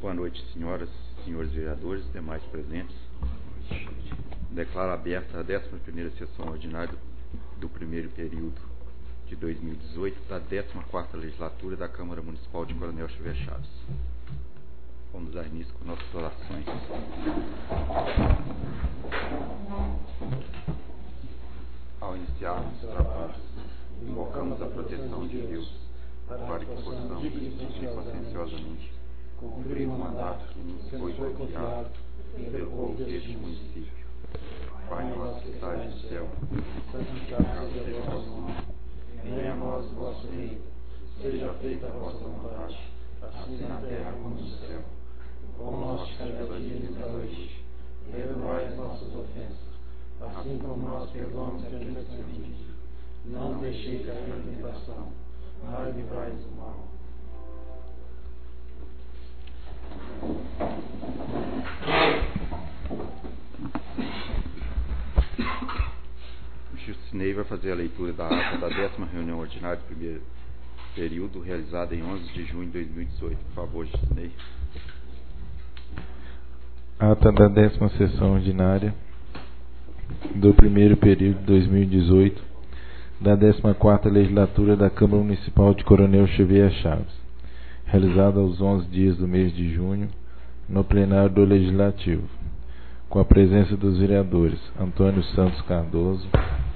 Boa noite, senhoras e senhores vereadores, demais presentes. Declaro aberta a 11ª sessão ordinária do primeiro período de 2018 da 14ª legislatura da Câmara Municipal de Coronel Xavier Chaves. Vamos dar início com nossas orações. Ao iniciarmos os trabalhos, invocamos a proteção de Deus para que possamos, conscienciosamente, cumprir o mandato que nos foi confiado pelo povo deste município. Pai nosso que estais no céu, santificado seja o vosso nome. Venha a nós o vosso reino, seja feita a vossa vontade, assim na terra como no céu. O pão nosso de cada dia nos dai hoje. Perdoai as nossas ofensas, assim como nós perdoamos a quem nos tem ofendido. Não nos deixeis cair em tentação, mas livrai-nos do mal. O Justinei vai fazer a leitura da ata da 10ª reunião ordinária do primeiro período, realizada em 11 de junho de 2018. Por favor, Justinei. Ata da 10ª sessão ordinária do primeiro período de 2018 da 14ª legislatura da Câmara Municipal de Coronel Xavier Chaves, realizada aos 11 dias do mês de junho, no plenário do Legislativo, com a presença dos vereadores Antônio Santos Cardoso,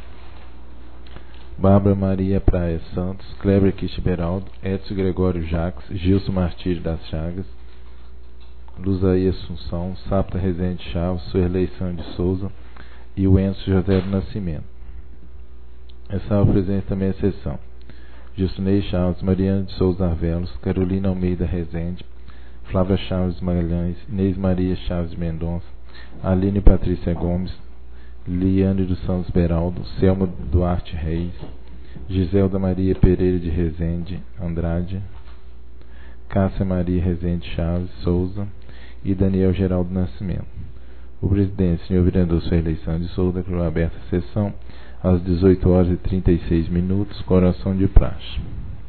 Bárbara Maria Praia Santos, Kleber Kist Beraldo, Edson Gregório Jacques, Gilson Martírio das Chagas, Luzaí Assunção, Sapta Rezende Chaves, Suerlei Santos de Souza e o Enzo José do Nascimento. Estava presente também a sessão Justinei Chaves, Mariana de Souza Arvelos, Carolina Almeida Rezende, Flávia Chaves Magalhães, Inês Maria Chaves Mendonça, Aline Patrícia Gomes, Liane dos Santos Beraldo, Selma Duarte Reis, Giselda Maria Pereira de Rezende Andrade, Cássia Maria Rezende Chaves Souza e Daniel Geraldo Nascimento. O presidente, senhor vereador Suerlei Santos de Souza, declarou aberta a sessão às 18h36, com oração de praxe.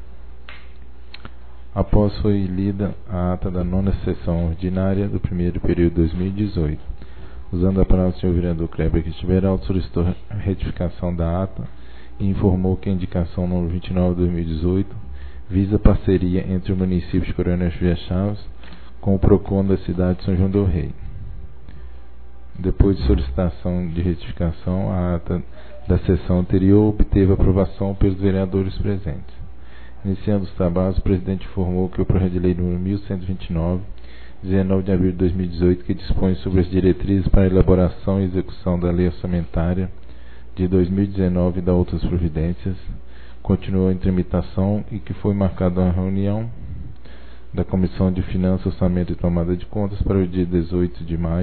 Após foi lida a ata da 9ª sessão ordinária do primeiro período de 2018. Usando a palavra, o senhor vereador Kleber Kist Beraldo solicitou a retificação da ata e informou que a indicação número 29 de 2018 visa parceria entre o município de Coronel Xavier Chaves com o PROCON da cidade de São João del Rei. Depois de solicitação de retificação, a ata da sessão anterior obteve aprovação pelos vereadores presentes. Iniciando os trabalhos, o presidente informou que o projeto de lei número 1129, 19 de abril de 2018, que dispõe sobre as diretrizes para a elaboração e execução da lei orçamentária de 2019 e da outras providências, continuou em tramitação e que foi marcada uma reunião da Comissão de Finanças, Orçamento e Tomada de Contas para o dia 18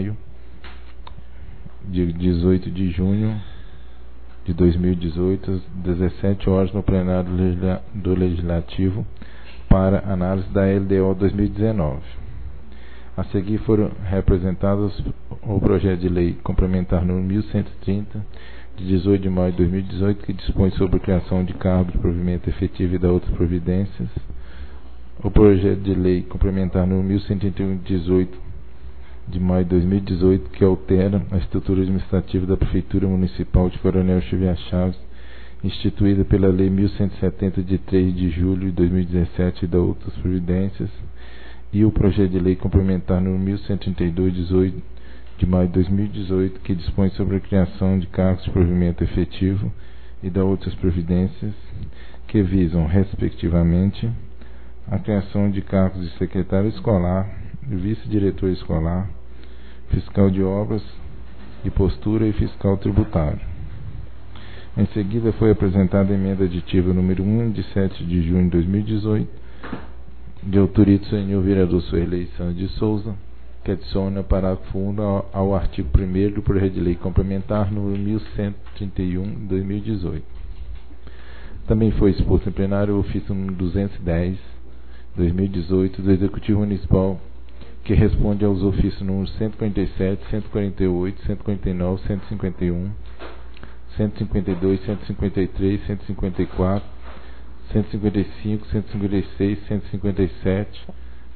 de junho de 2018, às 17 horas, no plenário do Legislativo, para análise da LDO 2019. A seguir foram representados o projeto de lei complementar número 1130, de 18 de maio de 2018, que dispõe sobre a criação de cargos de provimento efetivo e da outras providências, o projeto de lei complementar número 1131, de 18 de maio de 2018, que altera a estrutura administrativa da Prefeitura Municipal de Coronel Xavier Chaves, instituída pela Lei 1170, de 3 de julho de 2017 e da outras providências, e o projeto de lei complementar número 1132, de 18 de maio de 2018, que dispõe sobre a criação de cargos de provimento efetivo e da outras providências, que visam, respectivamente, a criação de cargos de secretário escolar, vice-diretor escolar, fiscal de obras e postura e fiscal tributário. Em seguida foi apresentada a emenda aditiva número 1, de 7 de junho de 2018, de autoria do senhor vereador Suerlei Santos de Souza, que adiciona parágrafo 1 ao artigo 1º do projeto de lei complementar número 1131, de 2018. Também foi exposto em plenário o ofício número 210, 2018, do Executivo Municipal, que responde aos ofícios números 147, 148, 149, 151, 152, 153, 154, 155, 156, 157,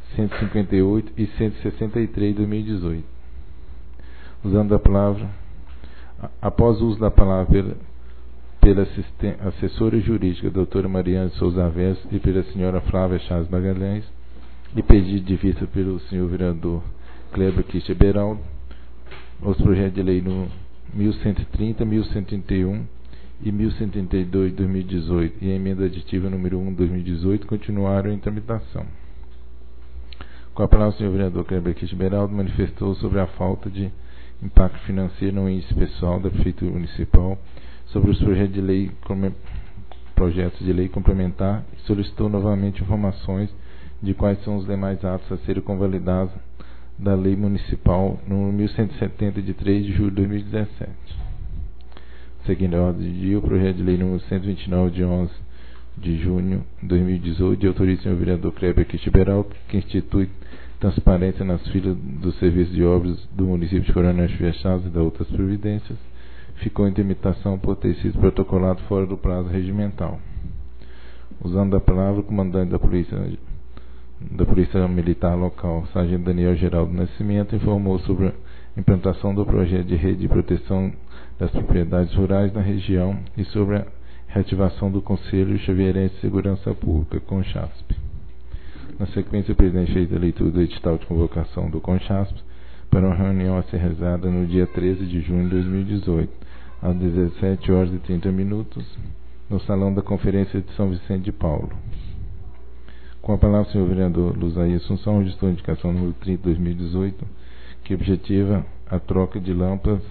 158 e 163 de 2018. Usando a palavra, após o uso da palavra pela assessora jurídica doutora Mariana Souza Aves e pela senhora Flávia Chaves Magalhães, e pedido de vista pelo senhor vereador Kleber Christian Beraldo, os projetos de lei no 1130, 1131 e 1132 de 2018 e a emenda aditiva número 1 de 2018 continuaram em tramitação. Com a palavra, o senhor vereador Kleber Christian Beraldo manifestou sobre a falta de impacto financeiro no índice pessoal da Prefeitura Municipal sobre os projetos de lei complementar e solicitou novamente informações de quais são os demais atos a serem convalidados da Lei Municipal número 1170 de 3 de julho de 2017. Seguindo a ordem de dia, o projeto de lei número 129 de 11 de junho de 2018 de autoria do senhor vereador Kleber Christian Beraldo, que institui transparência nas filas do serviço de obras do município de Coronel Chivier Chaves e das outras providências, ficou em tramitação por ter sido protocolado fora do prazo regimental. Usando a palavra, o comandante da Polícia Militar Local, Sargento Daniel Geraldo Nascimento, informou sobre a implantação do projeto de rede de proteção das propriedades rurais na região e sobre a reativação do Conselho Chavierense de Segurança Pública, CONCHASP. Na sequência, o presidente fez a leitura do edital de convocação do CONCHASP para uma reunião a ser realizada no dia 13 de junho de 2018, às 17h30, no Salão da Conferência de São Vicente de Paulo. Com a palavra, o senhor vereador Luzaí Assunção, registrou a indicação número 30 de 2018, que objetiva a troca de lâmpadas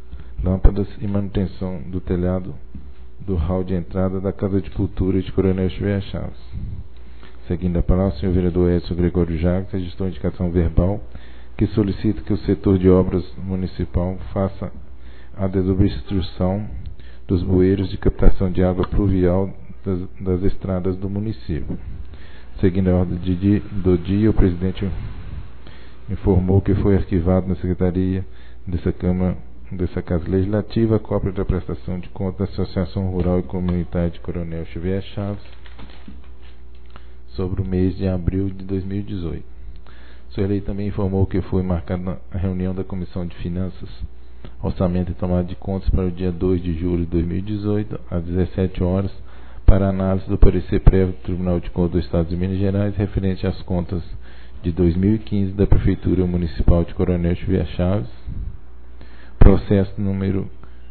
e manutenção do telhado do hall de entrada da Casa de Cultura de Coronel Chivier Chaves. Seguindo a palavra, o senhor vereador Edson Gregório Jacques registrou a indicação verbal que solicita que o setor de obras municipal faça a desobstrução dos bueiros de captação de água pluvial das estradas do município. Seguindo a ordem do dia, o presidente informou que foi arquivado na Secretaria dessa Casa Legislativa a cópia da prestação de contas da Associação Rural e Comunitária de Coronel Chivier Chaves sobre o mês de abril de 2018. O senhor Lei também informou que foi marcada a reunião da Comissão de Finanças, Orçamento e Tomada de Contas para o dia 2 de julho de 2018, às 17h, para análise do parecer prévio do Tribunal de Contas do Estado de Minas Gerais referente às contas de 2015 da Prefeitura Municipal de Coronel Chivier Chaves, processo número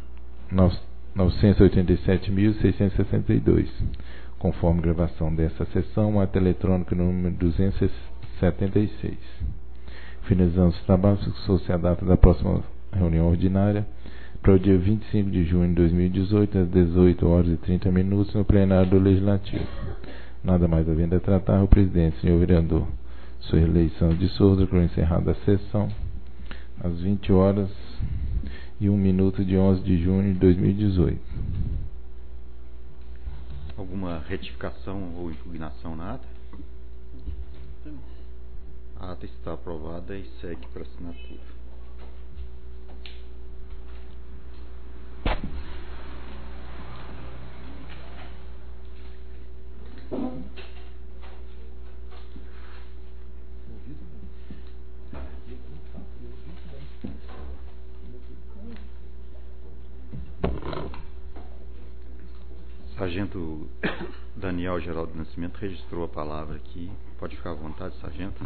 987.662, conforme gravação dessa sessão, ato eletrônico número 276. Finalizando os trabalhos, fixou-se a data da próxima reunião ordinária para o dia 25 de junho de 2018, às 18h30, no plenário do Legislativo. Nada mais havendo a tratar, o presidente, senhor vereador Suerlei Santos de Souza, com encerrada a sessão, às 20h01 de 11 de junho de 2018. Alguma retificação ou impugnação na ata? A ata está aprovada e segue para assinatura. Sargento Daniel Geraldo Nascimento registrou a palavra aqui. Pode ficar à vontade, sargento.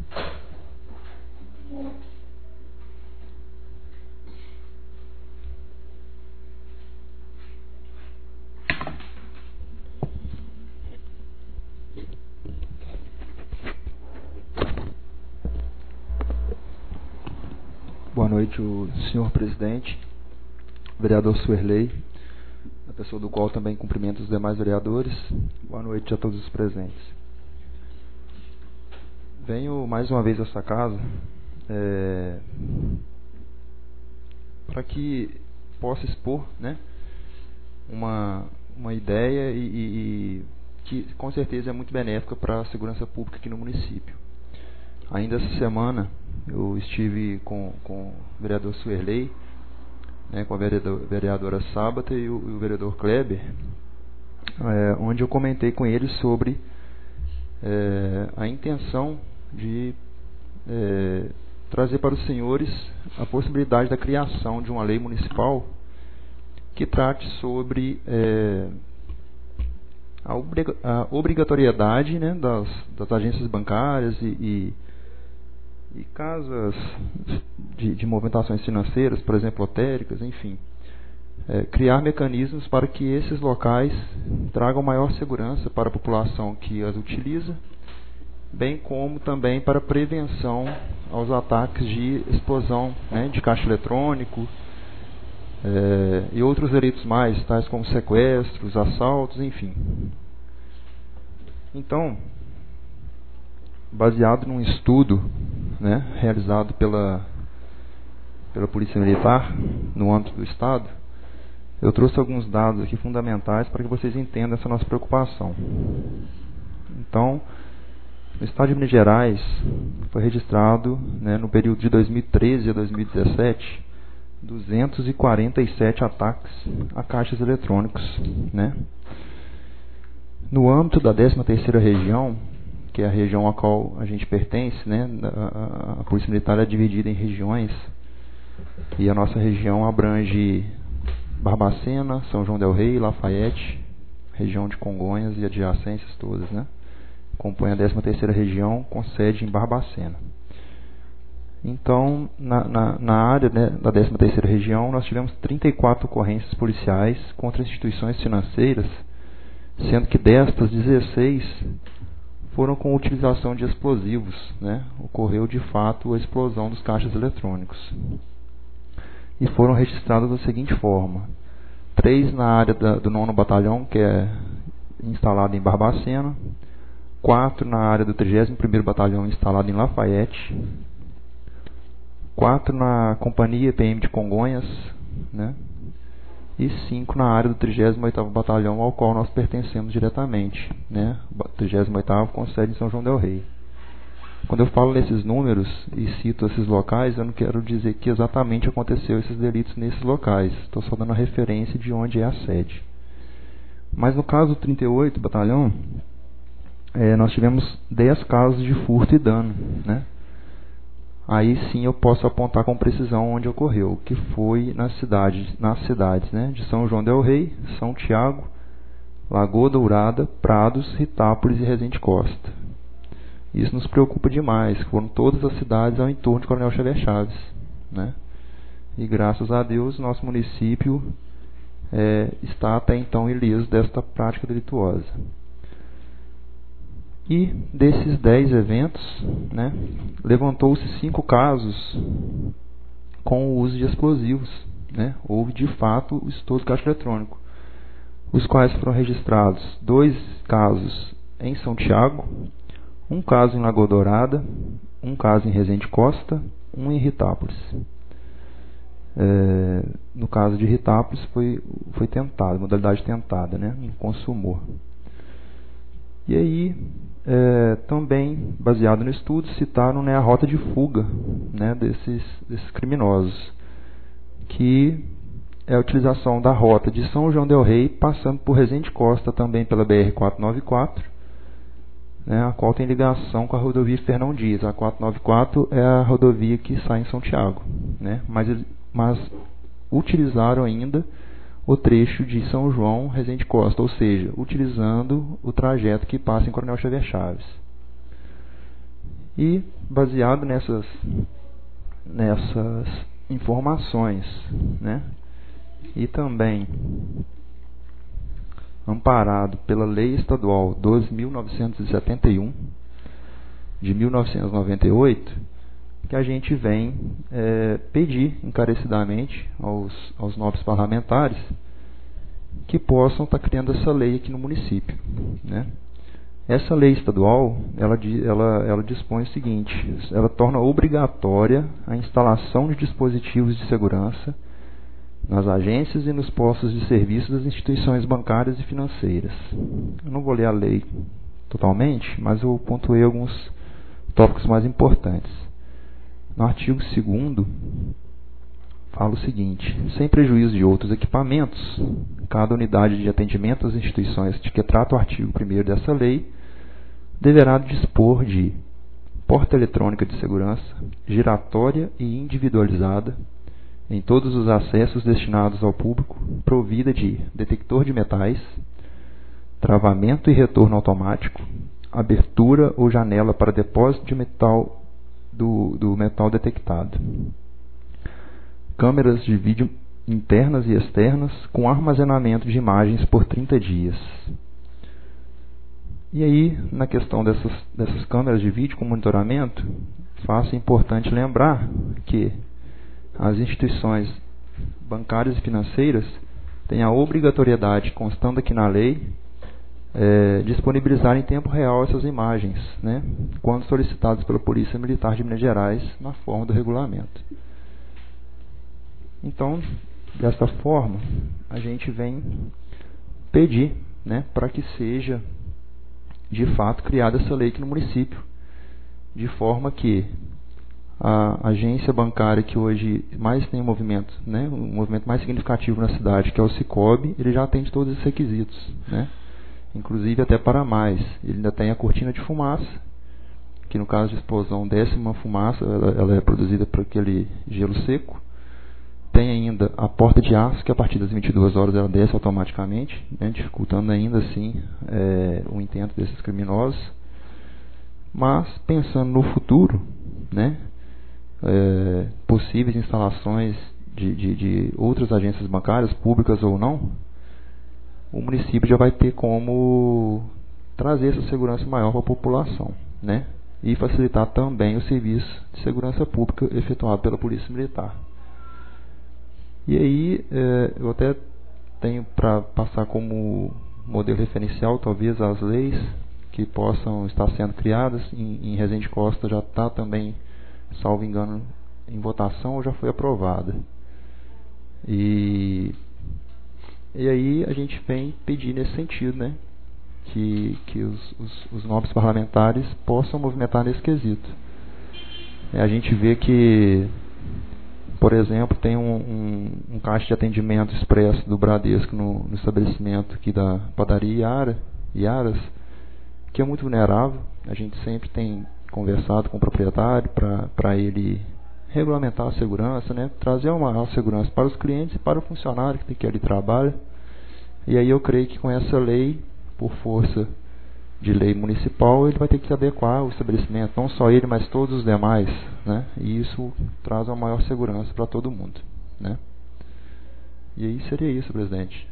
Boa noite, o senhor presidente, vereador Suerlei, a pessoa do qual também cumprimento os demais vereadores. Boa noite a todos os presentes. Venho mais uma vez a essa casa para que possa expor, né, uma ideia e que com certeza é muito benéfica para a segurança pública aqui no município. Ainda essa semana eu estive com o vereador Suerlei, né, com a vereadora Sábata e o vereador Kleber, onde eu comentei com eles sobre a intenção de trazer para os senhores a possibilidade da criação de uma lei municipal que trate sobre a obrigatoriedade, né, das agências bancárias e casas de movimentações financeiras, por exemplo, lotéricas, enfim, criar mecanismos para que esses locais tragam maior segurança para a população que as utiliza, bem como também para prevenção aos ataques de explosão, né, de caixa eletrônico e outros delitos mais, tais como sequestros, assaltos, enfim. Então, baseado num estudo, né, realizado pela Polícia Militar no âmbito do Estado, eu trouxe alguns dados aqui fundamentais para que vocês entendam essa nossa preocupação. Então, no Estado de Minas Gerais, foi registrado, né, no período de 2013 a 2017, 247 ataques a caixas eletrônicos, né? No âmbito da 13ª região, que é a região a qual a gente pertence, né? A Polícia Militar é dividida em regiões, e a nossa região abrange Barbacena, São João del Rei, Lafayette, região de Congonhas e adjacências todas, né? Compõe a 13ª região, com sede em Barbacena. Então, na área, né, da 13ª região, nós tivemos 34 ocorrências policiais contra instituições financeiras, sendo que destas, 16 foram com utilização de explosivos, né? Ocorreu de fato a explosão dos caixas eletrônicos. E foram registradas da seguinte forma: 3 na área do 9º Batalhão, que é instalado em Barbacena, 4 na área do 31º Batalhão, instalado em Lafayette, 4 na Companhia PM de Congonhas, né? E 5 na área do 38º Batalhão, ao qual nós pertencemos diretamente, né? 38º com sede em São João del Rei. Quando eu falo nesses números e cito esses locais, eu não quero dizer que exatamente aconteceu esses delitos nesses locais. Estou só dando a referência de onde é a sede. Mas no caso do 38º Batalhão, nós tivemos 10 casos de furto e dano, né? Aí sim eu posso apontar com precisão onde ocorreu, que foi nas cidades, né, de São João del Rei, São Tiago, Lagoa Dourada, Prados, Ritápolis e Resende Costa. Isso nos preocupa demais, foram todas as cidades ao entorno de Coronel Xavier Chaves, né? E graças a Deus nosso município está até então ileso desta prática delituosa. E desses 10 eventos, né, levantou-se 5 casos com o uso de explosivos, né? Houve de fato o estouro do caixa eletrônico, os quais foram registrados 2 casos em São Tiago, 1 caso em Lagoa Dourada, 1 caso em Resende Costa, 1 em Ritápolis. No caso de Ritápolis foi tentado, modalidade tentada, né, em consumor. E aí, também, baseado no estudo, citaram, né, a rota de fuga, né, desses criminosos, que é a utilização da rota de São João del Rei, passando por Resende Costa, também pela BR-494, né, a qual tem ligação com a rodovia Fernão Dias. A 494 é a rodovia que sai em São Tiago, né, mas utilizaram ainda o trecho de São João, Resende Costa, ou seja, utilizando o trajeto que passa em Coronel Xavier Chaves. E, baseado nessas informações, né, e também amparado pela Lei Estadual 12.971, de 1998, que a gente vem pedir encarecidamente aos nobres parlamentares que possam estar criando essa lei aqui no município, né? Essa lei estadual, ela dispõe o seguinte: ela torna obrigatória a instalação de dispositivos de segurança nas agências e nos postos de serviço das instituições bancárias e financeiras. Eu não vou ler a lei totalmente, mas eu pontuei alguns tópicos mais importantes. No artigo 2º, fala o seguinte: sem prejuízo de outros equipamentos, cada unidade de atendimento às instituições de que trata o artigo 1º dessa lei deverá dispor de porta eletrônica de segurança, giratória e individualizada, em todos os acessos destinados ao público, provida de detector de metais, travamento e retorno automático, abertura ou janela para depósito de metal do metal detectado, câmeras de vídeo internas e externas com armazenamento de imagens por 30 dias. E aí, na questão dessas câmeras de vídeo com monitoramento, faço importante lembrar que as instituições bancárias e financeiras têm a obrigatoriedade, constando aqui na lei, disponibilizar em tempo real essas imagens, né, quando solicitadas pela Polícia Militar de Minas Gerais na forma do regulamento. Então, dessa forma, a gente vem pedir, né, para que seja de fato criada essa lei aqui no município, de forma que a agência bancária que hoje mais tem movimento, né, um movimento mais significativo na cidade, que é o Sicob, ele já atende todos esses requisitos, né, inclusive até para mais. Ele ainda tem a cortina de fumaça, que no caso de explosão desce uma fumaça, ela é produzida por aquele gelo seco. Tem ainda a porta de aço, que a partir das 22 horas ela desce automaticamente, né, dificultando ainda assim o intento desses criminosos. Mas, pensando no futuro, né, possíveis instalações de outras agências bancárias, públicas ou não, o município já vai ter como trazer essa segurança maior para a população, né, e facilitar também o serviço de segurança pública efetuado pela Polícia Militar. E aí, eu até tenho para passar como modelo referencial, talvez, as leis que possam estar sendo criadas. Em Resende Costa já está também, salvo engano, em votação ou já foi aprovada. E aí a gente vem pedir nesse sentido, né, que os nobres parlamentares possam movimentar nesse quesito. A gente vê que, por exemplo, tem um caixa de atendimento expresso do Bradesco no estabelecimento aqui da padaria Iaras, que é muito vulnerável. A gente sempre tem conversado com o proprietário para ele regulamentar a segurança, né, trazer uma maior segurança para os clientes e para o funcionário que ali trabalha. E aí eu creio que com essa lei, por força de lei municipal, ele vai ter que se adequar ao estabelecimento, não só ele, mas todos os demais, né? E isso traz uma maior segurança para todo mundo, né? E aí seria isso, presidente.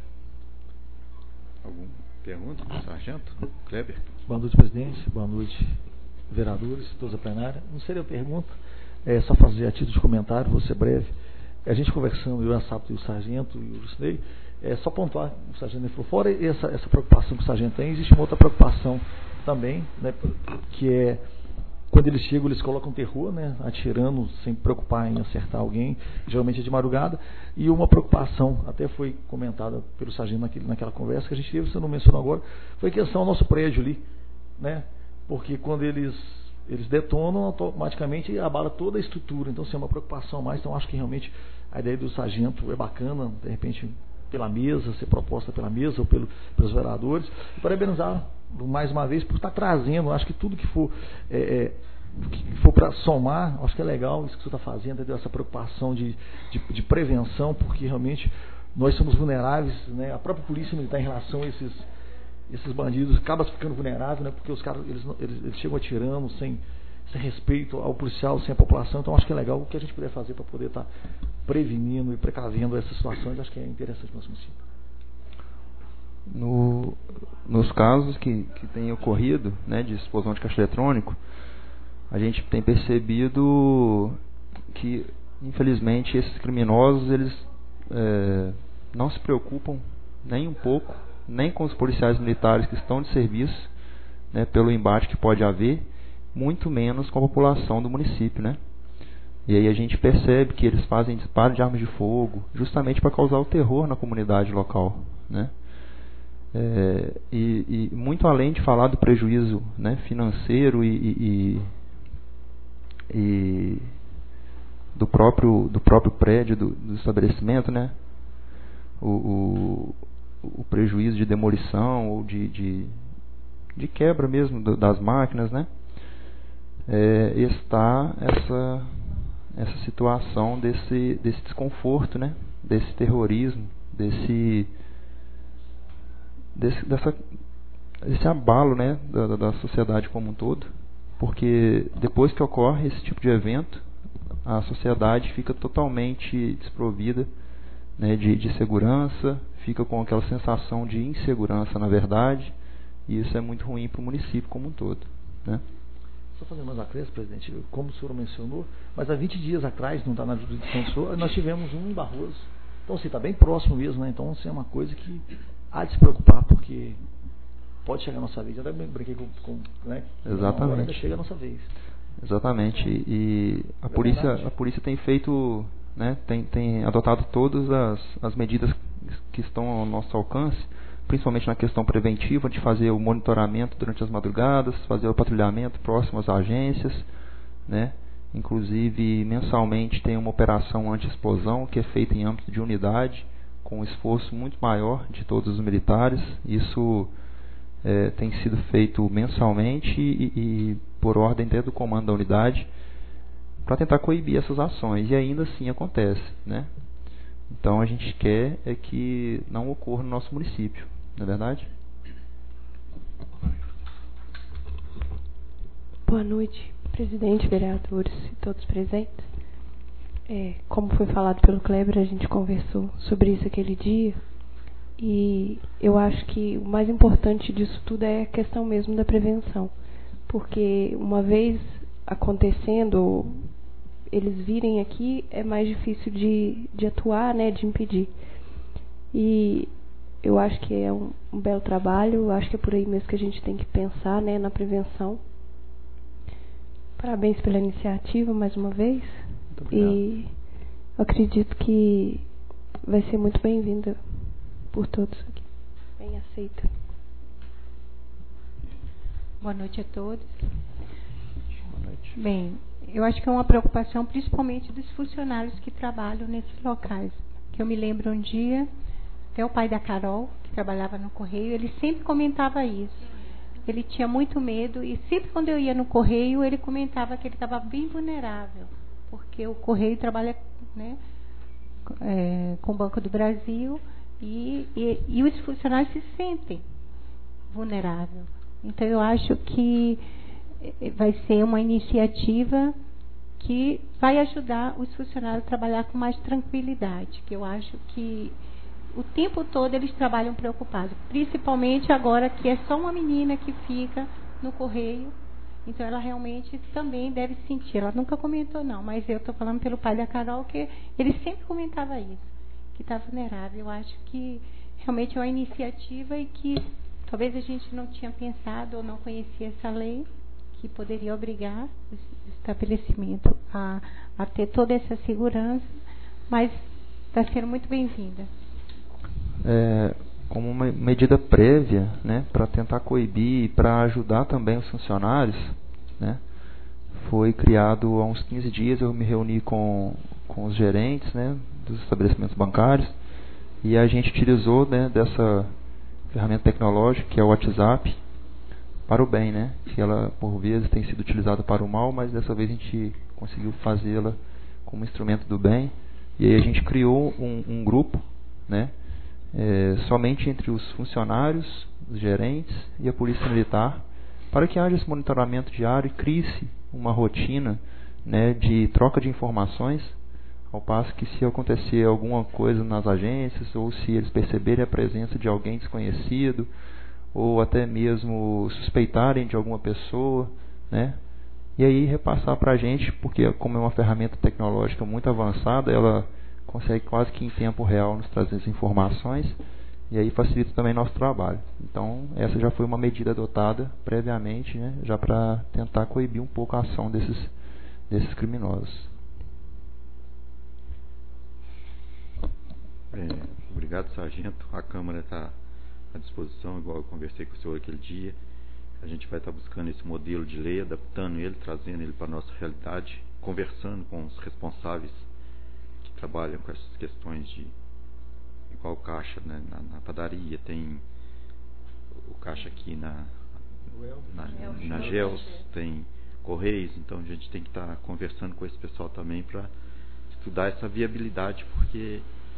Alguma pergunta, sargento? Kleber? Boa noite, presidente. Boa noite, vereadores, todos a plenária. Não seria pergunta, só fazer a título de comentário, vou ser breve. A gente conversando, eu, a Sapo e o sargento e o Lucinei, só pontuar, o sargento falou, fora essa preocupação que o sargento tem, existe uma outra preocupação também, né, que é quando eles chegam, eles colocam terror, né, atirando sem preocupar em acertar alguém, geralmente é de madrugada, e uma preocupação, até foi comentada pelo sargento naquela conversa que a gente teve, você não mencionou agora, foi a questão do nosso prédio ali, né, porque quando eles detonam, automaticamente abala toda a estrutura, então assim, é uma preocupação a mais, então acho que realmente a ideia do sargento é bacana, de repente pela mesa, ser proposta pela mesa ou pelos vereadores, e parabenizar mais uma vez por estar trazendo, acho que tudo que for para somar, acho que é legal isso que você está fazendo, essa preocupação de prevenção, porque realmente nós somos vulneráveis, né? A própria polícia militar em relação a esses bandidos acaba ficando vulnerável, né? Porque os caras eles chegam atirando sem respeito ao policial, sem a população. Então acho que é legal o que a gente puder fazer para poder estar prevenindo e precavendo essas situações, acho que é interessante para o nosso município. Nos casos que têm ocorrido, né, de explosão de caixa eletrônico, a gente tem percebido que, infelizmente, esses criminosos eles não se preocupam nem um pouco, nem com os policiais militares que estão de serviço, né, pelo embate que pode haver, muito menos com a população do município, né? E aí a gente percebe que eles fazem disparo de armas de fogo justamente para causar o terror na comunidade local, né? E muito além de falar do prejuízo, né, financeiro e do próprio prédio do estabelecimento, né? O prejuízo de demolição ou de quebra mesmo das máquinas, né? está essa situação desse desconforto, né? Desse terrorismo, desse abalo, né? da sociedade como um todo, porque depois que ocorre esse tipo de evento, a sociedade fica totalmente desprovida, né, de segurança, fica com aquela sensação de insegurança, na verdade, e isso é muito ruim para o município como um todo, né? Só fazendo mais uma acréscimo, presidente, como o senhor mencionou, mas há 20 dias atrás, não está na jurisdição do senhor, nós tivemos um em Barroso. Então, assim, está bem próximo mesmo, né? Então, assim, é uma coisa que há de se preocupar, porque pode chegar a nossa vez. Eu até brinquei né? Exatamente. Agora ainda chega a nossa vez. Exatamente. E a polícia tem feito, né, tem adotado todas as medidas que estão ao nosso alcance, principalmente na questão preventiva, de fazer o monitoramento durante as madrugadas, fazer o patrulhamento próximo às agências, né? Inclusive, mensalmente tem uma operação anti-explosão que é feita em âmbito de unidade, com um esforço muito maior de todos os militares. Isso tem sido feito mensalmente e por ordem dentro do comando da unidade, para tentar coibir essas ações, e ainda assim acontece, né? Então a gente quer que não ocorra no nosso município, não é verdade? Boa noite, presidente, vereadores e todos presentes. Como foi falado pelo Kleber, a gente conversou sobre isso aquele dia, e eu acho que o mais importante disso tudo é a questão mesmo da prevenção, porque uma vez acontecendo, eles virem aqui, é mais difícil de atuar, né, de impedir. E eu acho que é um belo trabalho, eu acho que é por aí mesmo que a gente tem que pensar, né, na prevenção. Parabéns pela iniciativa, mais uma vez. Muito obrigado. E eu acredito que vai ser muito bem-vinda por todos aqui. Bem aceita. Boa noite a todos. Boa noite. Bem, eu acho que é uma preocupação principalmente dos funcionários que trabalham nesses locais. Que eu me lembro um dia, até o pai da Carol, que trabalhava no Correio, ele sempre comentava isso. Ele tinha muito medo e sempre quando eu ia no Correio, ele comentava que ele estava bem vulnerável, porque o Correio trabalha, né, com o Banco do Brasil e os funcionários se sentem vulneráveis. Então eu acho que vai ser uma iniciativa que vai ajudar os funcionários a trabalhar com mais tranquilidade, que eu acho que o tempo todo eles trabalham preocupados, principalmente agora que é só uma menina que fica no Correio, então ela realmente também deve sentir, ela nunca comentou não, mas eu estou falando pelo pai da Carol, que ele sempre comentava isso, que está vulnerável. Eu acho que realmente é uma iniciativa e que talvez a gente não tinha pensado ou não conhecia essa lei, que poderia obrigar o estabelecimento a ter toda essa segurança, mas está sendo muito bem-vinda. Como uma medida prévia, né, para tentar coibir e para ajudar também os funcionários, né, foi criado há uns 15 dias, eu me reuni com os gerentes, né, dos estabelecimentos bancários, e a gente utilizou, né, dessa ferramenta tecnológica que é o WhatsApp para o bem, né, que ela por vezes tem sido utilizada para o mal, mas dessa vez a gente conseguiu fazê-la como instrumento do bem, e aí a gente criou um grupo, né, somente entre os funcionários, os gerentes e a polícia militar, para que haja esse monitoramento diário e crie-se uma rotina, né, de troca de informações, ao passo que se acontecer alguma coisa nas agências, ou se eles perceberem a presença de alguém desconhecido, ou até mesmo suspeitarem de alguma pessoa, né, e aí repassar para a gente, porque como é uma ferramenta tecnológica muito avançada, ela consegue quase que em tempo real nos trazer as informações, e aí facilita também nosso trabalho. Então essa já foi uma medida adotada previamente, né, já para tentar coibir um pouco a ação desses criminosos. Obrigado, sargento. A Câmara está à disposição, igual eu conversei com o senhor aquele dia. A gente vai estar buscando esse modelo de lei, adaptando ele, trazendo ele para a nossa realidade, conversando com os responsáveis que trabalham com essas questões de igual o caixa, né, na padaria, tem o caixa aqui na GELS, tem Correios, então a gente tem que estar conversando com esse pessoal também para estudar essa viabilidade, porque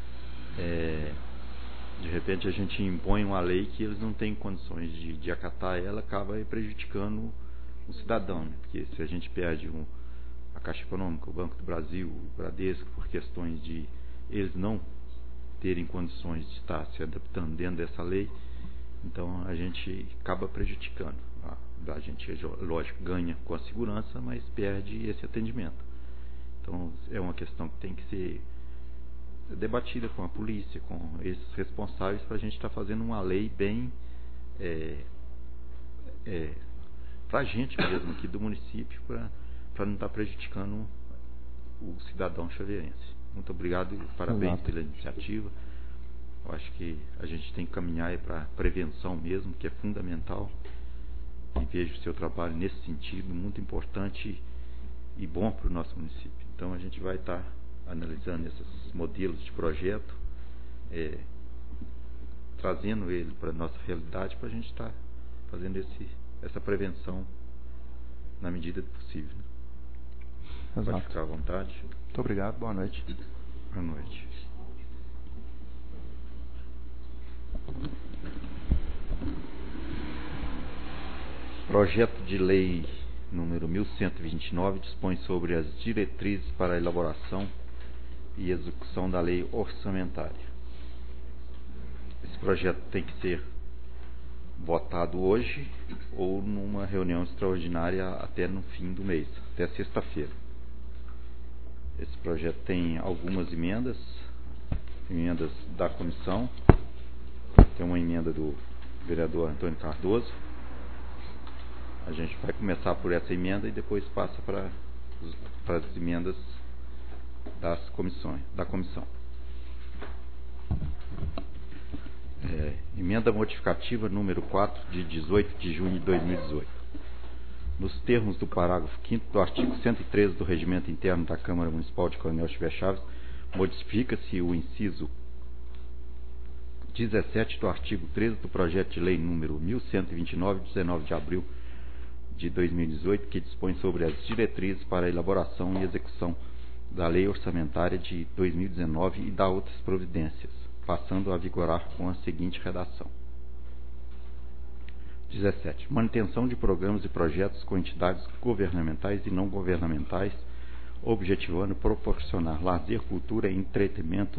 de repente a gente impõe uma lei que eles não têm condições de acatar, ela acaba prejudicando o cidadão, né? Porque se a gente perde a Caixa Econômica, o Banco do Brasil, o Bradesco, por questões de eles não terem condições de estar se adaptando dentro dessa lei, então a gente acaba prejudicando. A gente, lógico, ganha com a segurança, mas perde esse atendimento. Então é uma questão que tem que ser debatida com a polícia, com esses responsáveis, para a gente estar fazendo uma lei bem para a gente mesmo aqui do município, para não estar prejudicando o cidadão chaveirense. Muito obrigado e parabéns pela iniciativa. Eu acho que a gente tem que caminhar para a prevenção mesmo, que é fundamental, e vejo o seu trabalho nesse sentido muito importante e bom para o nosso município. Então a gente vai estar analisando esses modelos de projeto, trazendo ele para a nossa realidade, para a gente estar fazendo essa prevenção na medida do possível. Exato. Pode ficar à vontade. Muito obrigado, boa noite. Boa noite. Projeto de lei número 1129 dispõe sobre as diretrizes para a elaboração e execução da lei orçamentária. Esse projeto tem que ser votado hoje ou numa reunião extraordinária até no fim do mês, até sexta-feira. Esse projeto tem algumas emendas da comissão. Tem uma emenda do vereador Antônio Cardoso. A gente vai começar por essa emenda e depois passa para as emendas da comissão. Emenda modificativa número 4 de 18 de junho de 2018. Nos termos do parágrafo 5º do artigo 113 do Regimento Interno da Câmara Municipal de Coronel Xavier Chaves, modifica-se o inciso 17 do artigo 13 do projeto de lei número 1129, de 19 de abril de 2018, que dispõe sobre as diretrizes para a elaboração e execução da lei orçamentária de 2019 e da outras providências, passando a vigorar com a seguinte redação. 17. Manutenção de programas e projetos com entidades governamentais e não governamentais, objetivando proporcionar lazer, cultura e entretenimento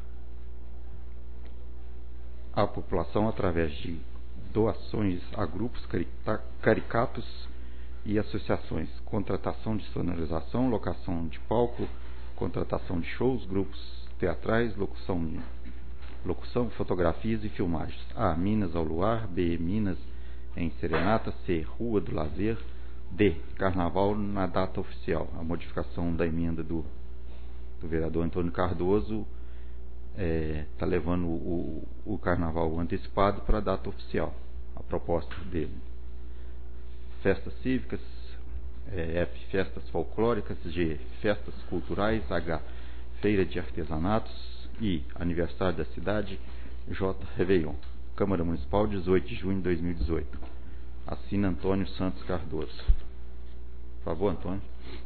à população através de doações a grupos caricatos e associações, contratação de sonorização, locação de palco, contratação de shows, grupos teatrais, locução, fotografias e filmagens. A. Minas ao luar. B. Minas em serenata. C. Rua do Lazer. D. Carnaval na data oficial. A modificação da emenda do vereador Antônio Cardoso está levando o carnaval antecipado para a data oficial, a proposta dele. Festas cívicas. F. Festas folclóricas. G. Festas culturais. H. Feira de artesanatos. I. Aniversário da cidade. J. Réveillon. Câmara Municipal, 18 de junho de 2018. Assina Antônio Santos Cardoso. Por favor, Antônio.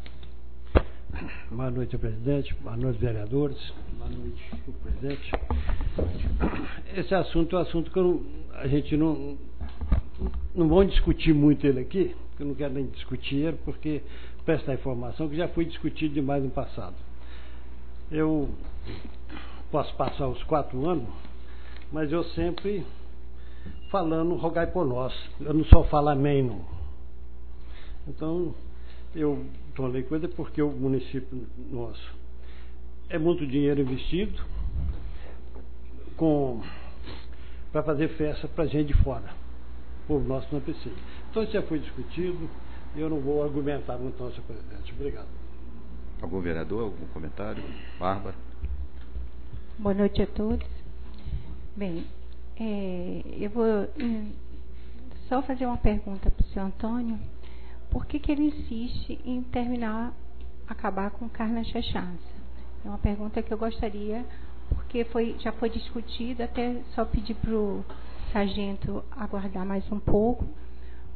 Boa noite, presidente. Boa noite, vereadores. Boa noite, presidente. Esse assunto é um assunto que a gente não vamos discutir muito ele aqui, porque eu não quero nem discutir ele, porque prestar informação que já foi discutido demais no passado. Eu posso passar os 4 anos, mas eu sempre falando rogai por nós. Eu não só falo amém, não. Então, eu tornei coisa porque o município nosso é muito dinheiro investido para fazer festa para gente de fora. O povo nosso não precisa. Então, isso já foi discutido. Eu não vou argumentar muito, senhor presidente. Obrigado. Algum vereador, algum comentário? Bárbara? Boa noite a todos. Bem, eu vou só fazer uma pergunta para o senhor Antônio. Por que ele insiste em acabar com carne chachança? É uma pergunta que eu gostaria, porque já foi discutida, até só pedir para o sargento aguardar mais um pouco,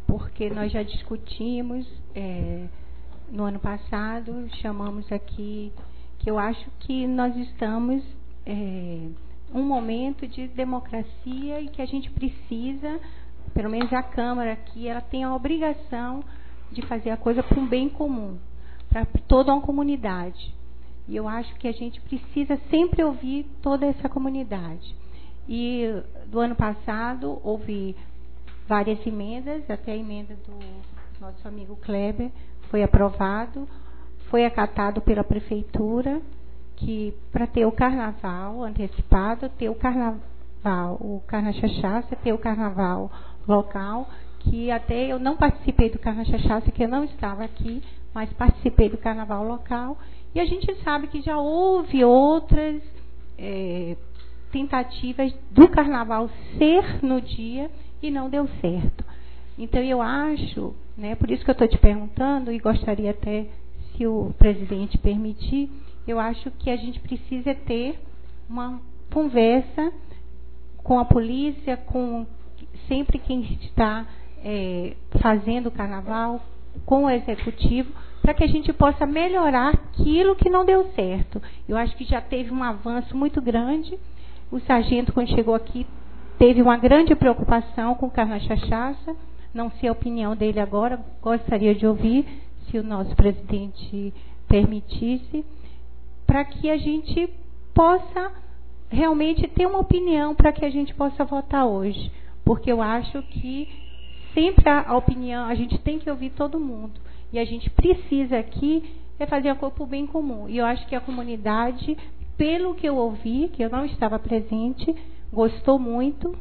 porque nós já discutimos no ano passado, chamamos aqui, que eu acho que nós estamos um momento de democracia e que a gente precisa, pelo menos a Câmara aqui, ela tem a obrigação de fazer a coisa para um bem comum, para toda uma comunidade. E eu acho que a gente precisa sempre ouvir toda essa comunidade. E do ano passado houve várias emendas, até a emenda do nosso amigo Kleber foi aprovado, foi acatado pela prefeitura, que para ter o carnaval antecipado, ter o carnaval, o Carnachachaça, ter o carnaval local, que até eu não participei do Carnachachaça, que eu não estava aqui, mas participei do carnaval local, e a gente sabe que já houve outras tentativas do carnaval ser no dia e não deu certo. Então eu acho, né, por isso que eu estou te perguntando, e gostaria até, se o presidente permitir, eu acho que a gente precisa ter uma conversa com a polícia, com sempre quem está fazendo o carnaval, com o executivo, para que a gente possa melhorar aquilo que não deu certo. Eu acho que já teve um avanço muito grande. O sargento, quando chegou aqui, teve uma grande preocupação com o Carnachachaça. Não sei a opinião dele agora, gostaria de ouvir, se o nosso presidente permitisse, para que a gente possa realmente ter uma opinião, para que a gente possa votar hoje. Porque eu acho que sempre a opinião, a gente tem que ouvir todo mundo. E a gente precisa aqui fazer a coisa para o bem comum. E eu acho que a comunidade, pelo que eu ouvi, que eu não estava presente, gostou muito.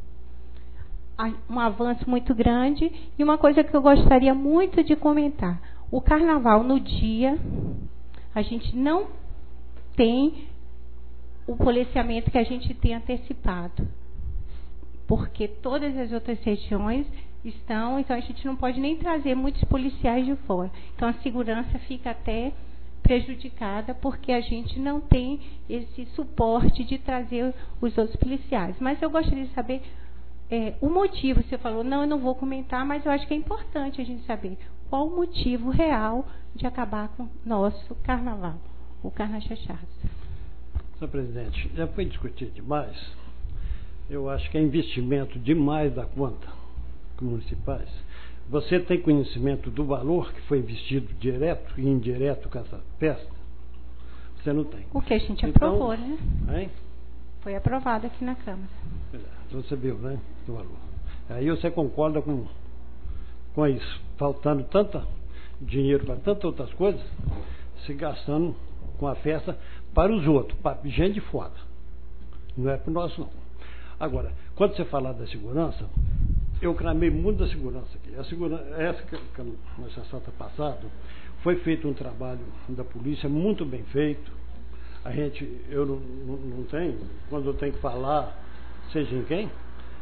Um avanço muito grande. E uma coisa que eu gostaria muito de comentar. O carnaval no dia, a gente não tem o policiamento que a gente tem antecipado. Porque todas as outras regiões estão, então a gente não pode nem trazer muitos policiais de fora. Então a segurança fica até prejudicada, porque a gente não tem esse suporte de trazer os outros policiais. Mas eu gostaria de saber o motivo. Você falou, não, eu não vou comentar, mas eu acho que é importante a gente saber qual o motivo real de acabar com o nosso carnaval, o Carnachachaça. Senhor presidente, já foi discutido demais. Eu acho que é investimento demais da conta com municipais. Você tem conhecimento do valor que foi investido direto e indireto com essa festa? Você não tem. O que a gente aprovou, né? Hein? Foi aprovado aqui na Câmara. Você viu, né? O valor. Aí você concorda com isso. Faltando tanto dinheiro para tantas outras coisas, se gastando com a festa para os outros, para gente de fora. Não é para nós, não. Agora, quando você falar da segurança, eu clamei muito da segurança aqui. A segurança, essa que na sessão passada, foi feito um trabalho da polícia muito bem feito. A gente, eu não tenho, quando eu tenho que falar, seja em quem,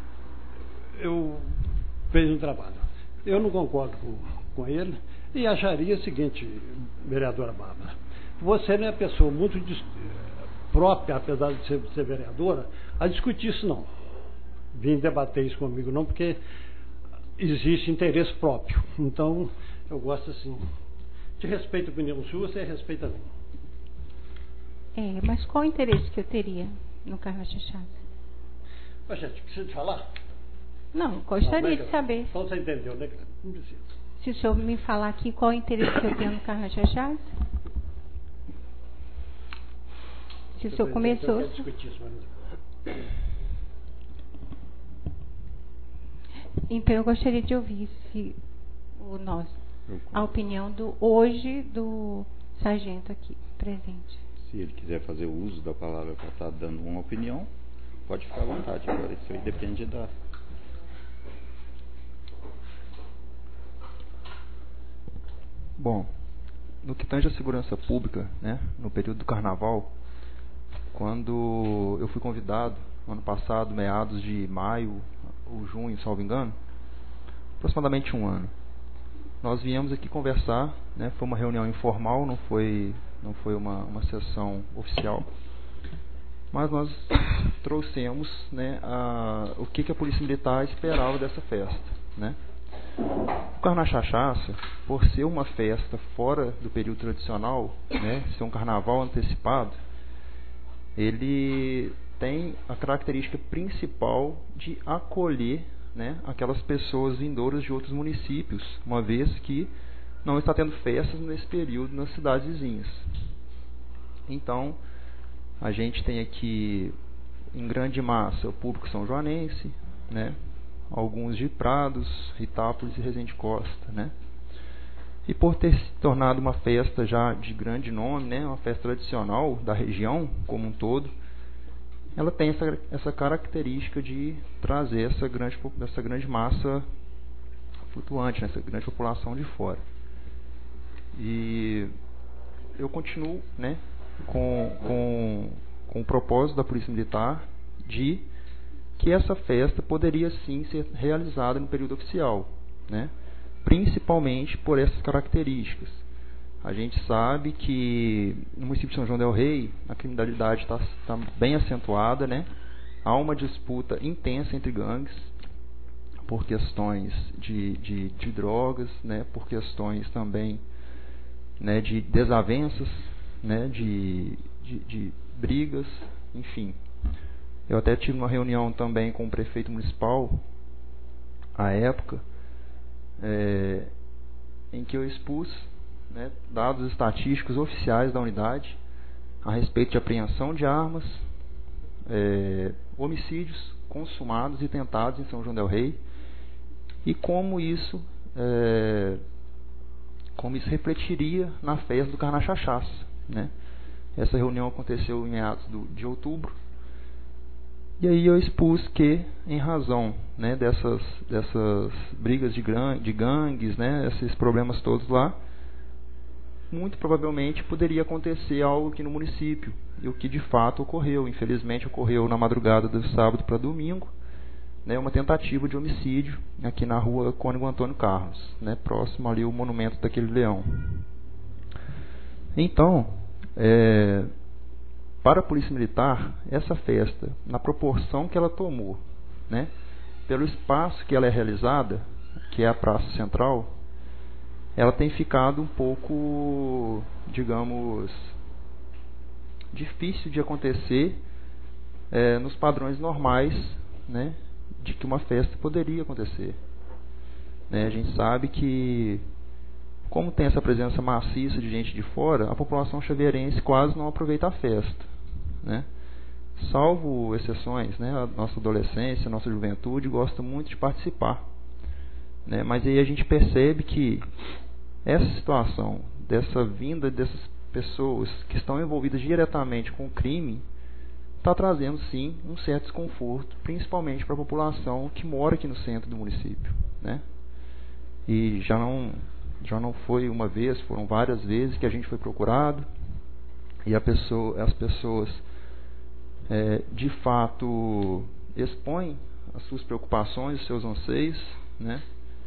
eu fiz um trabalho. Eu não concordo com ele e acharia o seguinte, vereadora Bárbara, você não é pessoa muito própria, apesar de ser vereadora, a discutir isso não. Vim debater isso comigo não, porque existe interesse próprio. Então, eu gosto assim, de respeito a opinião sua, você respeita a minha. Mas qual o interesse que eu teria no Carnachachaça? Mas, gente, precisa de falar? Não, gostaria de saber. Então você entendeu, né? Não precisa. Se o senhor me falar aqui qual o interesse que eu tenho no Carnachachaça? Se o senhor começou... Então eu gostaria de ouvir a opinião do sargento aqui presente. Se ele quiser fazer uso da palavra para estar dando uma opinião, pode ficar à vontade. Agora isso aí depende da... Bom, no que tange a segurança pública, né, no período do carnaval, quando eu fui convidado, ano passado, meados de maio ou junho, salvo engano, aproximadamente um ano, nós viemos aqui conversar, né, foi uma reunião informal, não foi uma sessão oficial, mas nós trouxemos, né, o que a Polícia Militar esperava dessa festa, né. O Carnachachaça, por ser uma festa fora do período tradicional, né, ser um carnaval antecipado, ele tem a característica principal de acolher, né, aquelas pessoas vindouras de outros municípios, uma vez que não está tendo festas nesse período nas cidades vizinhas. Então, a gente tem aqui, em grande massa, o público são-joanense, né, alguns de Prados, Ritápolis e Resende Costa, né? E por ter se tornado uma festa já de grande nome, né, uma festa tradicional da região como um todo, ela tem essa característica de trazer essa grande massa flutuante, né, essa grande população de fora. E eu continuo, né, com o propósito da Polícia Militar de que essa festa poderia sim ser realizada no período oficial, né? Principalmente por essas características. A gente sabe que no município de São João del Rei a criminalidade está bem acentuada, né? Há uma disputa intensa entre gangues por questões de drogas, né? Por questões também, né, de desavenças, né, de brigas, enfim. Eu até tive uma reunião também com o prefeito municipal, à época, em que eu expus, né, dados estatísticos oficiais da unidade a respeito de apreensão de armas, homicídios consumados e tentados em São João del Rei, e como isso refletiria na festa do Carnachachaça, né? Essa reunião aconteceu em meados de outubro. E aí eu expus que, em razão, né, dessas brigas de gangues, né, esses problemas todos lá, muito provavelmente poderia acontecer algo aqui no município. E o que de fato ocorreu. Infelizmente ocorreu na madrugada do sábado para domingo, né, uma tentativa de homicídio aqui na rua Cônego Antônio Carlos, né, próximo ali ao monumento daquele leão. Então, para a Polícia Militar, essa festa, na proporção que ela tomou, né, pelo espaço que ela é realizada, que é a Praça Central, ela tem ficado um pouco, digamos, difícil de acontecer nos padrões normais, né, de que uma festa poderia acontecer. Né, a gente sabe que, como tem essa presença maciça de gente de fora, a população xavierense quase não aproveita a festa, né? Salvo exceções, né? A nossa adolescência, a nossa juventude gosta muito de participar, né? Mas aí a gente percebe que essa situação, dessa vinda dessas pessoas que estão envolvidas diretamente com o crime, está trazendo sim um certo desconforto, principalmente para a população que mora aqui no centro do município, né? E já não foi uma vez, foram várias vezes que a gente foi procurado e as pessoas de fato expõem as suas preocupações, os seus anseios, né?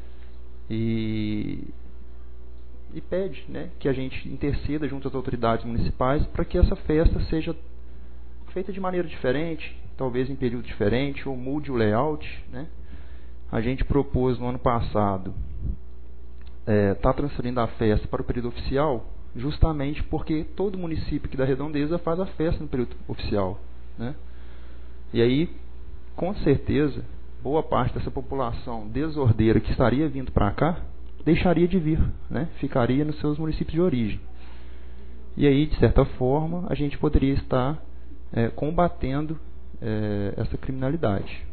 E pede, né, que a gente interceda junto às autoridades municipais para que essa festa seja feita de maneira diferente, talvez em período diferente, ou mude o layout, né? A gente propôs no ano passado transferindo a festa para o período oficial, justamente porque todo município aqui da Redondeza faz a festa no período oficial, né? E aí, com certeza, boa parte dessa população desordeira que estaria vindo para cá deixaria de vir, né? Ficaria nos seus municípios de origem. E aí, de certa forma, a gente poderia estar combatendo essa criminalidade.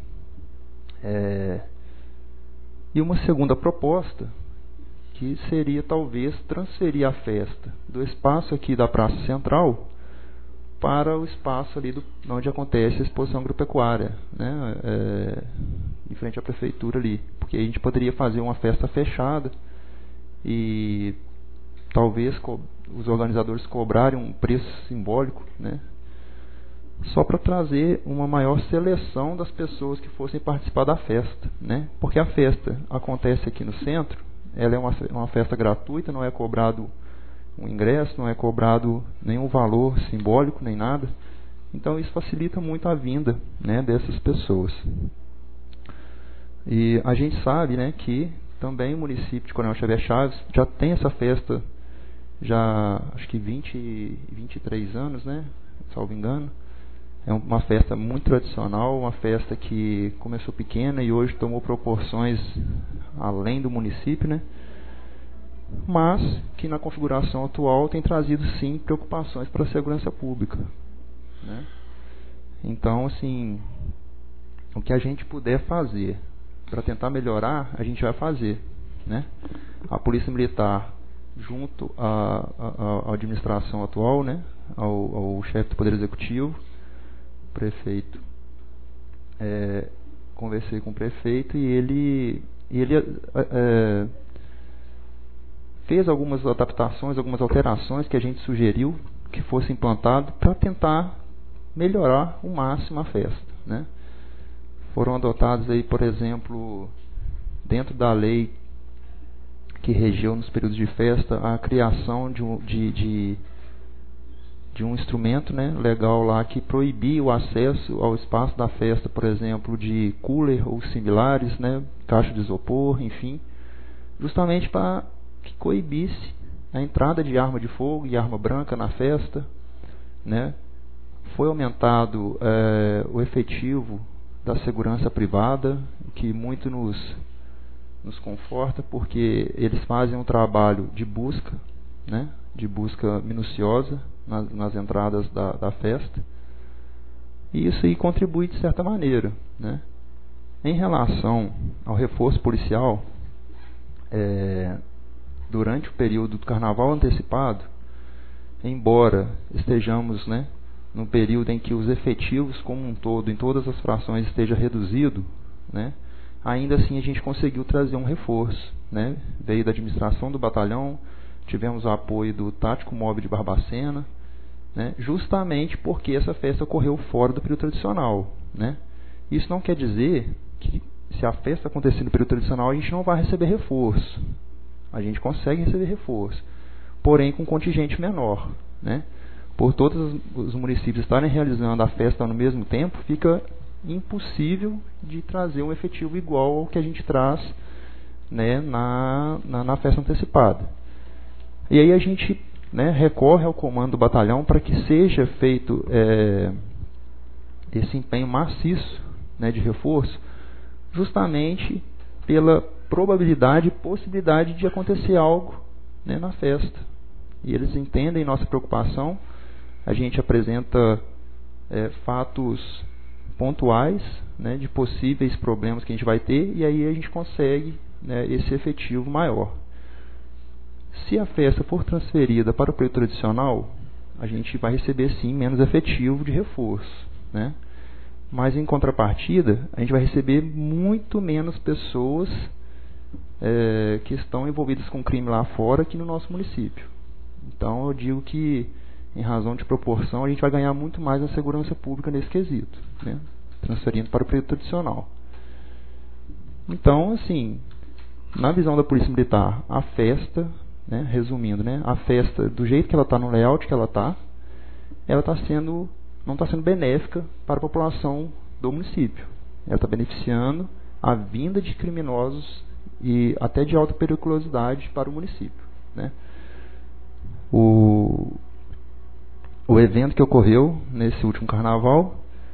E uma segunda proposta, que seria talvez transferir a festa do espaço aqui da Praça Central para o espaço ali onde acontece a exposição agropecuária, né? Em frente à prefeitura ali, porque a gente poderia fazer uma festa fechada e talvez os organizadores cobrarem um preço simbólico, né, só para trazer uma maior seleção das pessoas que fossem participar da festa, né? Porque a festa acontece aqui no centro, ela é uma festa gratuita, não é cobrado um ingresso, não é cobrado nenhum valor simbólico, nem nada. Então isso facilita muito a vinda, né, dessas pessoas. E a gente sabe, né, que também o município de Coronel Xavier Chaves já tem essa festa, já acho que 23 anos, né? Salvo engano. É uma festa muito tradicional, uma festa que começou pequena e hoje tomou proporções além do município, né? Mas que na configuração atual tem trazido sim preocupações para a segurança pública, né? Então, assim, o que a gente puder fazer para tentar melhorar, a gente vai fazer, né? A Polícia Militar, junto à administração atual, né? Ao chefe do Poder Executivo, prefeito, conversei com o prefeito e ele fez algumas adaptações, algumas alterações que a gente sugeriu que fosse implantado para tentar melhorar o máximo a festa, né? Foram adotados aí, por exemplo, dentro da lei que regeu nos períodos de festa, a criação de um instrumento, né, legal lá que proibia o acesso ao espaço da festa, por exemplo, de cooler ou similares, né, caixa de isopor, enfim, justamente para que coibisse a entrada de arma de fogo e arma branca na festa, né? Foi aumentado o efetivo da segurança privada, que muito nos conforta, porque eles fazem um trabalho de busca, né, de busca minuciosa nas entradas da festa, e isso aí contribui de certa maneira, né? Em relação ao reforço policial, durante o período do carnaval antecipado, embora estejamos, né, num período em que os efetivos como um todo, em todas as frações, esteja reduzido, né, ainda assim a gente conseguiu trazer um reforço, né? Veio da administração do batalhão, tivemos o apoio do Tático Móvel de Barbacena, né? Justamente porque essa festa ocorreu fora do período tradicional, né? Isso não quer dizer que se a festa acontecer no período tradicional a gente não vai receber reforço. A gente consegue receber reforço, porém com contingente menor, né? Por todos os municípios estarem realizando a festa no mesmo tempo, fica impossível de trazer um efetivo igual ao que a gente traz, né, na festa antecipada. E aí a gente, né, recorre ao comando do batalhão para que seja feito esse empenho maciço, né, de reforço, justamente pela probabilidade e possibilidade de acontecer algo, né, na festa. E eles entendem nossa preocupação. A gente apresenta fatos pontuais, né, de possíveis problemas que a gente vai ter, e aí a gente consegue, né, esse efetivo maior. Se a festa for transferida para o período tradicional, a gente vai receber sim menos efetivo de reforço, né? Mas em contrapartida, a gente vai receber muito menos pessoas que estão envolvidas com crime lá fora que no nosso município. Então eu digo que, em razão de proporção, a gente vai ganhar muito mais na segurança pública nesse quesito, né? Transferindo para o período tradicional. Então, assim, na visão da Polícia Militar, a festa, né, resumindo, né, a festa, do jeito que ela está, no layout que ela está, não está sendo benéfica para a população do município. Ela está beneficiando a vinda de criminosos e até de alta periculosidade para o município, né? O evento que ocorreu nesse último carnaval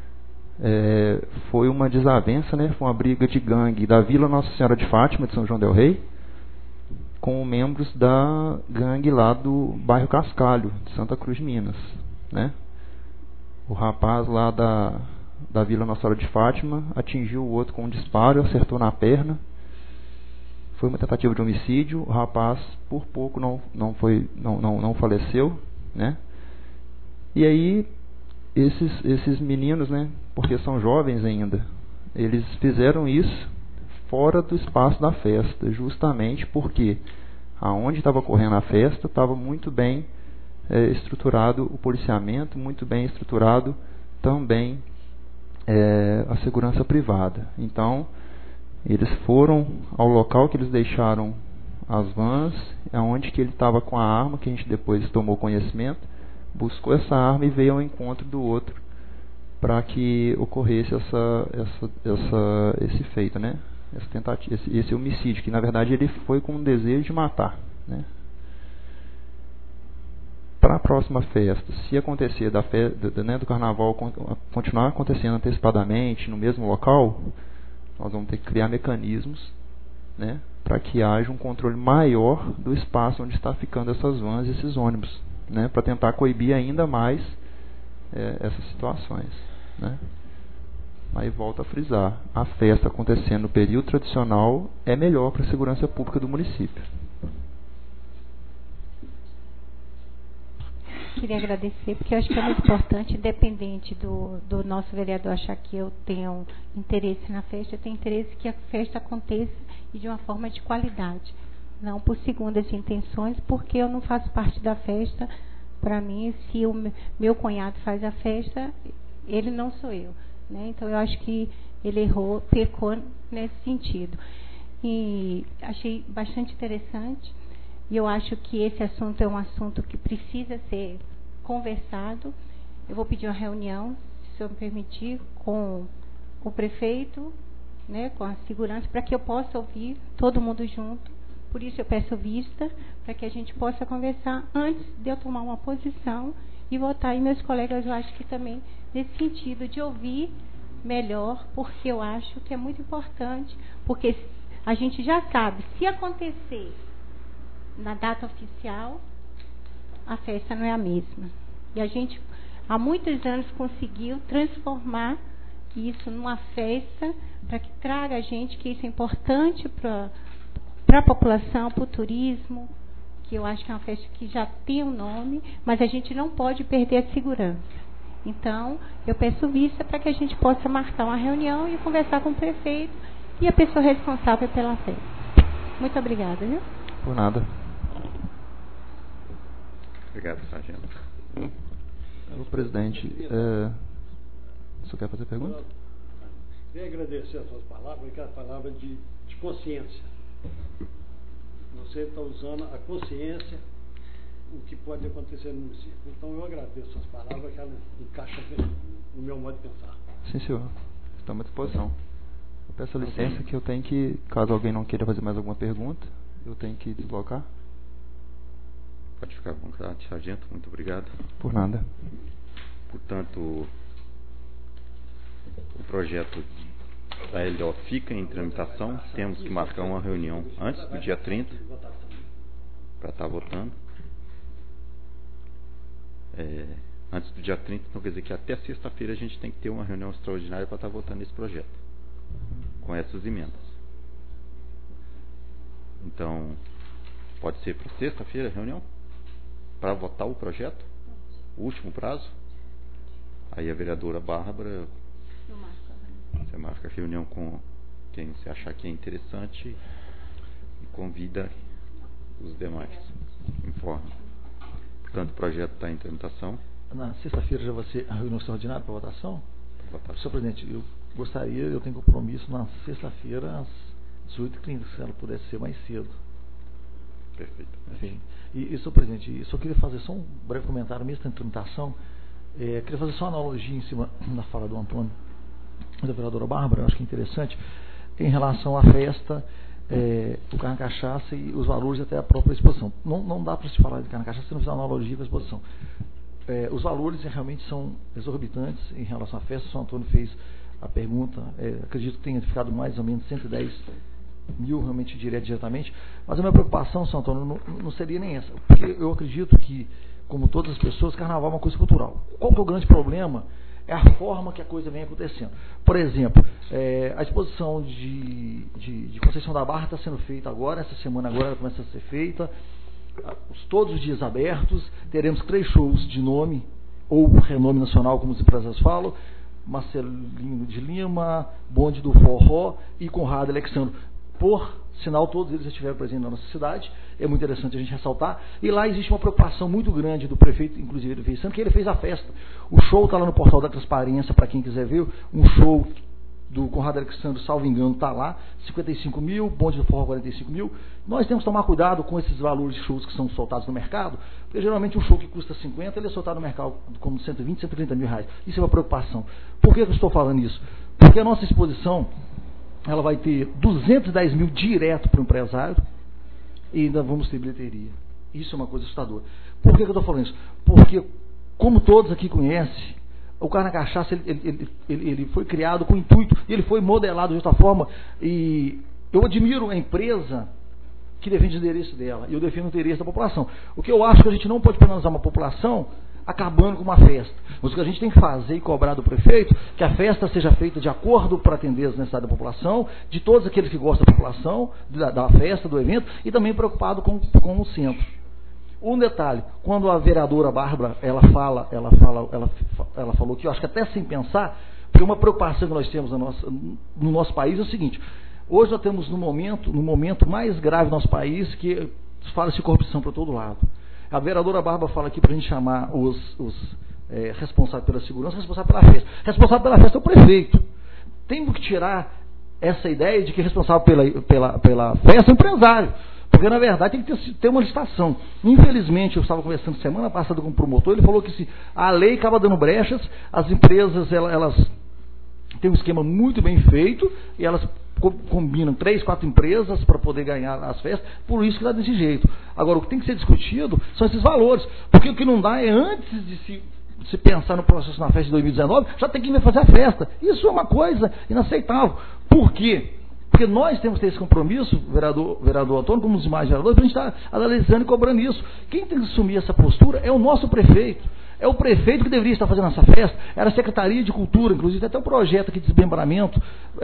foi uma desavença, né? Foi uma briga de gangue da Vila Nossa Senhora de Fátima, de São João del Rei, com membros da gangue lá do bairro Cascalho, de Santa Cruz de Minas, né? O rapaz lá da Vila Nossa Senhora de Fátima atingiu o outro com um disparo, acertou na perna. Foi uma tentativa de homicídio. O rapaz, por pouco, não faleceu, né? E aí, esses meninos, né, porque são jovens ainda, eles fizeram isso fora do espaço da festa, justamente porque aonde estava ocorrendo a festa estava muito bem estruturado o policiamento, muito bem estruturado também a segurança privada. Então, eles foram ao local que eles deixaram as vans, aonde que ele estava com a arma, que a gente depois tomou conhecimento, buscou essa arma e veio ao encontro do outro para que ocorresse esse feito, né? essa tentativa, esse homicídio, que na verdade ele foi com um desejo de matar, né? Para a próxima festa, se acontecer do carnaval continuar acontecendo antecipadamente no mesmo local, nós vamos ter que criar mecanismos, né, para que haja um controle maior do espaço onde está ficando essas vans e esses ônibus, né, para tentar coibir ainda mais essas situações, né. Aí volto a frisar, a festa acontecendo no período tradicional é melhor para a segurança pública do município. Queria agradecer, porque eu acho que é muito importante, independente do nosso vereador achar que eu tenho interesse na festa, eu tenho interesse que a festa aconteça e de uma forma de qualidade, não por segundas intenções, porque eu não faço parte da festa. Para mim, se o meu cunhado faz a festa, ele não sou eu, né? Então eu acho que ele pecou nesse sentido. E achei bastante interessante. E eu acho que esse assunto é um assunto que precisa ser conversado. Eu vou pedir uma reunião, se o senhor me permitir, com o prefeito, né, com a segurança, para que eu possa ouvir todo mundo junto. Por isso eu peço vista, para que a gente possa conversar antes de eu tomar uma posição e votar. E meus colegas, eu acho que também nesse sentido de ouvir melhor, porque eu acho que é muito importante, porque a gente já sabe, se acontecer na data oficial, a festa não é a mesma. E a gente, há muitos anos, conseguiu transformar isso numa festa para que traga a gente, que isso é importante para a população, para o turismo, que eu acho que é uma festa que já tem um nome, mas a gente não pode perder a segurança. Então, eu peço vista para que a gente possa marcar uma reunião e conversar com o prefeito e a pessoa responsável pela festa. Muito obrigada, viu? Por nada. Obrigado, sargento. O presidente, você quer fazer pergunta? Queria agradecer as suas palavras, que é a palavra de consciência. Você está usando a consciência, o que pode acontecer no município. Então eu agradeço as suas palavras, que ela encaixa no meu modo de pensar. Sim, senhor. Estamos à disposição. Eu peço licença que eu tenho que, caso alguém não queira fazer mais alguma pergunta, eu tenho que deslocar. Pode ficar à vontade, sargento. Muito obrigado. Por nada. Portanto, o projeto da LDO fica em tramitação. Temos que marcar uma reunião antes do dia 30 para estar votando. Antes do dia 30, então quer dizer que até sexta-feira a gente tem que ter uma reunião extraordinária para estar votando esse projeto, com essas emendas. Então, pode ser para sexta-feira a reunião? Para votar o projeto? O último prazo? Aí a vereadora Bárbara, você marca a reunião com quem você achar que é interessante e convida os demais. Informa. Portanto, o projeto está em tramitação. Na sexta-feira já vai ser a reunião extraordinária para votação? Senhor presidente, eu tenho compromisso na sexta-feira às 18h30, se ela pudesse ser mais cedo. Perfeito. Enfim. E senhor presidente, só queria fazer só um breve comentário, mesmo na tramitação. Queria fazer só uma analogia em cima da fala do Antônio, da vereadora Bárbara, eu acho que é interessante, em relação à festa, o carro cachaça e os valores até a própria exposição. Não dá para se falar de carro cachaça se não fizer uma analogia com a exposição. Os valores realmente são exorbitantes em relação à festa. O senhor Antônio fez a pergunta, acredito que tenha ficado mais ou menos 110 mil realmente diretamente, mas a minha preocupação, senhor Antônio, não seria nem essa, porque eu acredito que, como todas as pessoas, carnaval é uma coisa cultural. Qual que é o grande problema? É a forma que a coisa vem acontecendo. Por exemplo, a exposição de Conceição da Barra está sendo feita agora, essa semana agora ela começa a ser feita, todos os dias abertos, teremos 3 shows de nome, ou renome nacional, como os empresários falam, Marcelino de Lima, Bonde do Forró e Conrado Alexandre. Por sinal, todos eles já estiveram presentes na nossa cidade, é muito interessante a gente ressaltar, e lá existe uma preocupação muito grande do prefeito, inclusive ele fez, que ele fez a festa. O show está lá no portal da transparência, para quem quiser ver, um show do Conrado Alexandre, salvo engano, está lá, 55 mil, Bonde do Forró 45 mil. Nós temos que tomar cuidado com esses valores de shows que são soltados no mercado, porque geralmente um show que custa 50, ele é soltado no mercado como 120, 130 mil reais. Isso é uma preocupação. Por que eu estou falando isso? Porque a nossa exposição, ela vai ter 210 mil direto para o empresário e ainda vamos ter bilheteria. Isso é uma coisa assustadora. Por que eu estou falando isso? Porque, como todos aqui conhecem, o Carne na Cachaça ele foi criado com intuito, e ele foi modelado de outra forma, e eu admiro a empresa que defende o interesse dela, e eu defendo o interesse da população. O que eu acho que a gente não pode penalizar uma população acabando com uma festa. Mas o que a gente tem que fazer e cobrar do prefeito, que a festa seja feita de acordo para atender as necessidades da população, de todos aqueles que gostam da população, da festa, do evento, e também preocupado com o centro. Um detalhe, quando a vereadora Bárbara, ela falou que eu acho que até sem pensar, porque uma preocupação que nós temos no nosso país é o seguinte: hoje nós temos no momento mais grave do nosso país, que fala-se corrupção para todo lado. A vereadora Bárbara fala aqui para a gente chamar os responsáveis pela segurança, responsáveis pela festa. Responsável pela festa é o prefeito. Temos que tirar essa ideia de que responsável pela festa é o empresário. Porque, na verdade, tem que ter uma licitação. Infelizmente, eu estava conversando semana passada com o promotor, ele falou que se a lei acaba dando brechas, as empresas, elas têm um esquema muito bem feito, e elas combinam 3, 4 empresas para poder ganhar as festas, por isso que está desse jeito. Agora, o que tem que ser discutido são esses valores, porque o que não dá é, antes de se pensar no processo na festa de 2019, já tem que fazer a festa. Isso é uma coisa inaceitável. Por quê? Porque nós temos que ter esse compromisso, vereador autônomo, como os demais vereadores, para a gente estar analisando e cobrando isso. Quem tem que assumir essa postura é o nosso prefeito. É o prefeito que deveria estar fazendo essa festa. Era a Secretaria de Cultura, inclusive, tem até um projeto aqui de desmembramento,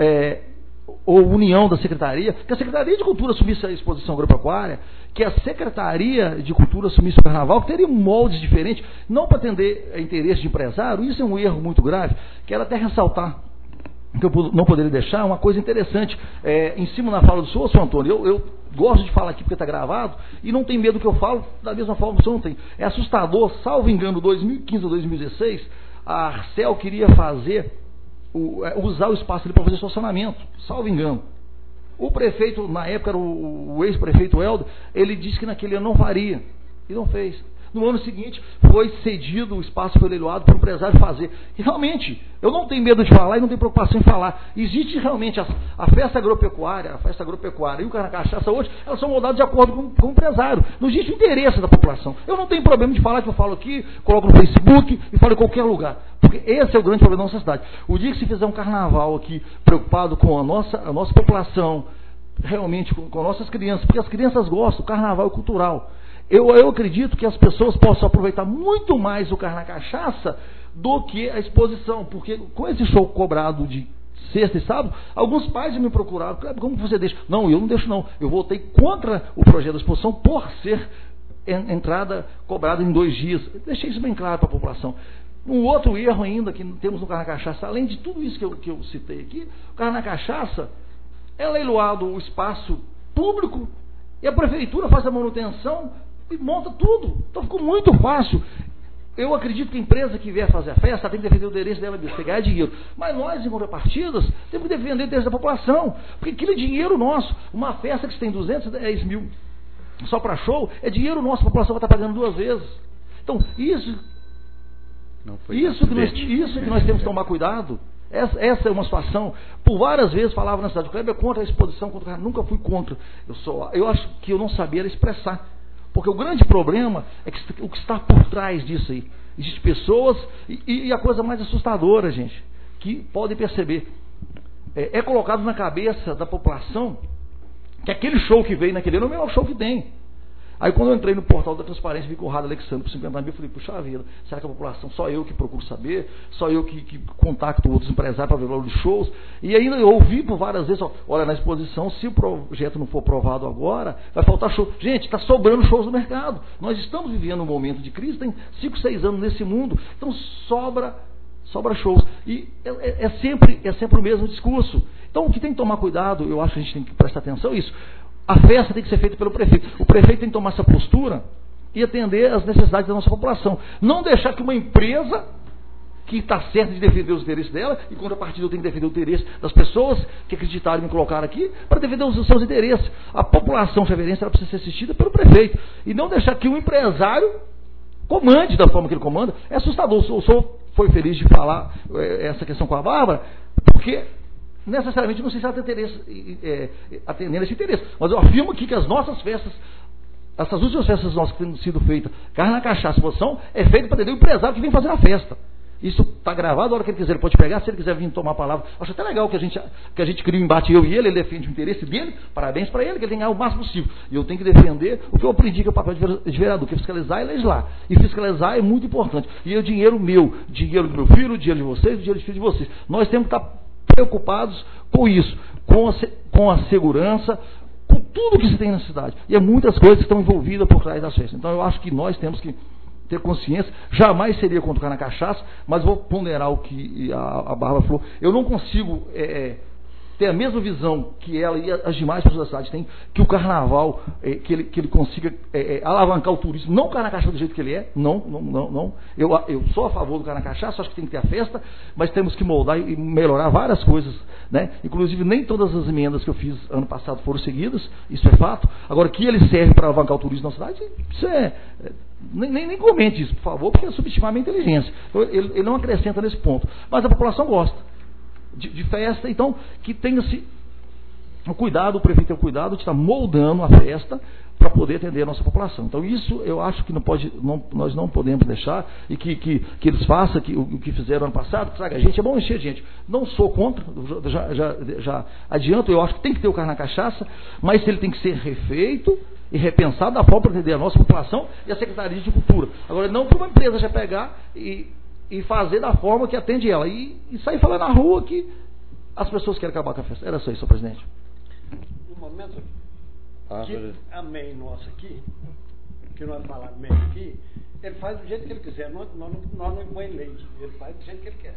ou união da Secretaria, que a Secretaria de Cultura assumisse a exposição agropecuária, que a Secretaria de Cultura assumisse o Carnaval, que teria moldes diferentes, não para atender a interesse de empresário. Isso é um erro muito grave. Quero até ressaltar, que eu não poderia deixar, uma coisa interessante, em cima na fala do senhor Antônio, eu gosto de falar aqui porque está gravado, e não tem medo que eu falo, da mesma forma que o senhor não tem. É assustador, salvo engano, 2015 ou 2016, a Arcel queria usar o espaço ali para fazer estacionamento, salvo engano. O prefeito, na época, era o ex-prefeito Helder, ele disse que naquele ano não faria, e não fez. No ano seguinte, foi cedido o espaço, foi leiloado para o empresário fazer. E realmente, eu não tenho medo de falar e não tenho preocupação em falar. Existe realmente a festa agropecuária e o Carne na Cachaça hoje, elas são moldadas de acordo com o empresário. Não existe interesse da população. Eu não tenho problema de falar, que eu falo aqui, coloco no Facebook e falo em qualquer lugar. Porque esse é o grande problema da nossa cidade. O dia que se fizer um carnaval aqui, preocupado com a nossa população, realmente com nossas crianças, porque as crianças gostam, o carnaval é cultural. Eu acredito que as pessoas possam aproveitar muito mais o Carne na Cachaça do que a exposição, porque com esse show cobrado de sexta e sábado, alguns pais me procuraram: como você deixa? Não, eu não deixo não. Eu votei contra o projeto da exposição por ser entrada cobrada em 2 dias. Deixei isso bem claro para a população. Um outro erro ainda que temos no Carne na Cachaça, além de tudo isso que eu citei aqui, o Carne na Cachaça é leiloado o espaço público e a prefeitura faz a manutenção e monta tudo. Então ficou muito fácil. Eu acredito que a empresa que vier fazer a festa tem que defender o interesse dela de ganhar dinheiro. Mas nós, em contrapartidas, temos que defender o interesse da população. Porque aquilo é dinheiro nosso. Uma festa que tem 210 mil só para show, é dinheiro nosso, a população vai estar pagando 2 vezes. Então, isso que nós temos que tomar cuidado. Essa é uma situação. Por várias vezes falava na cidade, o Kleber é contra a exposição, contra o cara. Nunca fui contra. Eu acho que eu não sabia expressar. Porque o grande problema é que o que está por trás disso aí. Existem pessoas, e a coisa mais assustadora, gente, que podem perceber, é colocado na cabeça da população que aquele show que veio naquele ano é o melhor show que tem. Aí quando eu entrei no portal da transparência, vi Conrado Alexandre por 50 mil, eu falei: puxa vida, será que a população, só eu que procuro saber, só eu que contacto outros empresários para ver o valor de shows? E ainda eu ouvi por várias vezes: olha, na exposição, se o projeto não for aprovado agora, vai faltar show. Gente, está sobrando shows no mercado. Nós estamos vivendo um momento de crise, tem 5, 6 anos nesse mundo, então sobra shows. E é sempre o mesmo discurso. Então o que tem que tomar cuidado, eu acho que a gente tem que prestar atenção é isso. A festa tem que ser feita pelo prefeito. O prefeito tem que tomar essa postura e atender às necessidades da nossa população. Não deixar que uma empresa que está certa de defender os interesses dela, e contrapartida eu tenho que defender o interesse das pessoas que acreditaram em me colocar aqui, para defender os seus interesses. A população chaverense precisa ser assistida pelo prefeito. E não deixar que um empresário comande da forma que ele comanda. É assustador. O senhor foi feliz de falar essa questão com a Bárbara, porque necessariamente não sei se ela tem interesse, atendendo esse interesse, mas eu afirmo aqui que as nossas festas, essas últimas festas nossas que têm sido feitas, carne na cachaça, exposição, é feito para atender o empresário que vem fazer a festa. Isso está gravado, a hora que ele quiser, ele pode pegar, se ele quiser vir tomar a palavra. Acho até legal que a gente cria um embate, eu e ele defende o interesse dele, parabéns para ele, que ele tem que ganhar o máximo possível. E eu tenho que defender o que eu aprendi, que é o papel de vereador, que é fiscalizar e legislar. E fiscalizar é muito importante. E o dinheiro meu, dinheiro do meu filho, o dinheiro de vocês, o dinheiro do filho de vocês. Nós temos que estar preocupados com isso, com a segurança, com tudo que se tem na cidade. E é muitas coisas que estão envolvidas por trás das festas. Então eu acho que nós temos que ter consciência, jamais seria contra o cara na cachaça, mas vou ponderar o que a Bárbara falou. Eu não consigo ter a mesma visão que ela e as demais pessoas da cidade têm, que o carnaval, que ele consiga alavancar o turismo, não o cara na cachaça do jeito que ele é, não. Eu sou a favor do cara na cachaça, acho que tem que ter a festa, mas temos que moldar e melhorar várias coisas, né? Inclusive nem todas as emendas que eu fiz ano passado foram seguidas, isso é fato. Agora, que ele serve para alavancar o turismo na cidade, isso nem comente isso, por favor, porque é subestimar a minha inteligência. Ele não acrescenta nesse ponto. Mas a população gosta de festa, então que tenha-se o cuidado, o prefeito tem o cuidado de estar moldando a festa para poder atender a nossa população. Então isso eu acho que nós não podemos deixar, e que eles façam o que fizeram ano passado, que traga gente, é bom encher gente. Não sou contra, já adianto, eu acho que tem que ter o carro na cachaça, mas ele tem que ser refeito e repensado da forma para atender a nossa população e a Secretaria de Cultura. Agora, não para uma empresa já pegar e fazer da forma que atende ela. E sair falando na rua que as pessoas querem acabar com a festa. Era só isso, senhor presidente. No momento que amém nosso aqui, que nós falamos amém aqui, ele faz do jeito que ele quiser. Nós não impõe lei. Ele faz do jeito que ele quer.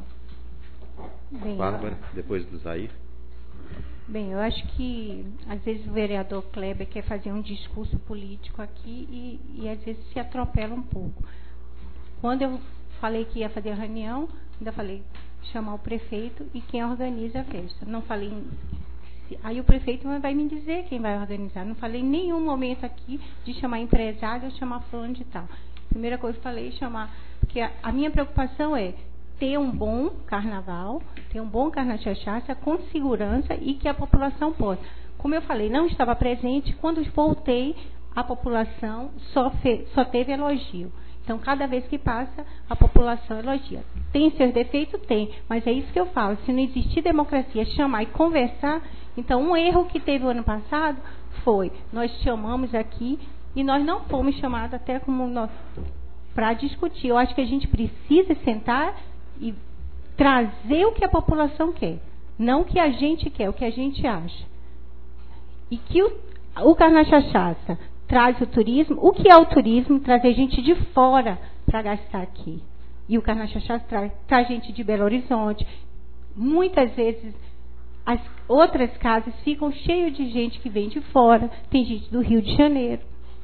Bem, Bárbara, depois do Zair. Bem, eu acho que às vezes o vereador Kleber quer fazer um discurso político aqui e às vezes se atropela um pouco. Quando eu falei que ia fazer a reunião, ainda falei chamar o prefeito e quem organiza a festa. Não falei. Aí o prefeito vai me dizer quem vai organizar. Não falei em nenhum momento aqui de chamar empresário ou chamar fulano de tal. Primeira coisa que eu falei é chamar, porque a minha preocupação é ter um bom carnaval, ter um bom carnaval de cachaça com segurança e que a população possa. Como eu falei, não estava presente, quando voltei, a população só teve elogio. Então, cada vez que passa, a população elogia. Tem seus defeitos? Tem. Mas é isso que eu falo. Se não existir democracia, chamar e conversar, então um erro que teve o ano passado foi, nós chamamos aqui e nós não fomos chamados até como para discutir. Eu acho que a gente precisa sentar e trazer o que a população quer. Não o que a gente quer, o que a gente acha. E que o Carnaval Cachaça traz o turismo. O que é o turismo? Trazer gente de fora para gastar aqui. E o Carnaval Cachaça traz gente de Belo Horizonte. Muitas vezes as outras casas ficam cheias de gente que vem de fora. Tem gente do Rio de Janeiro.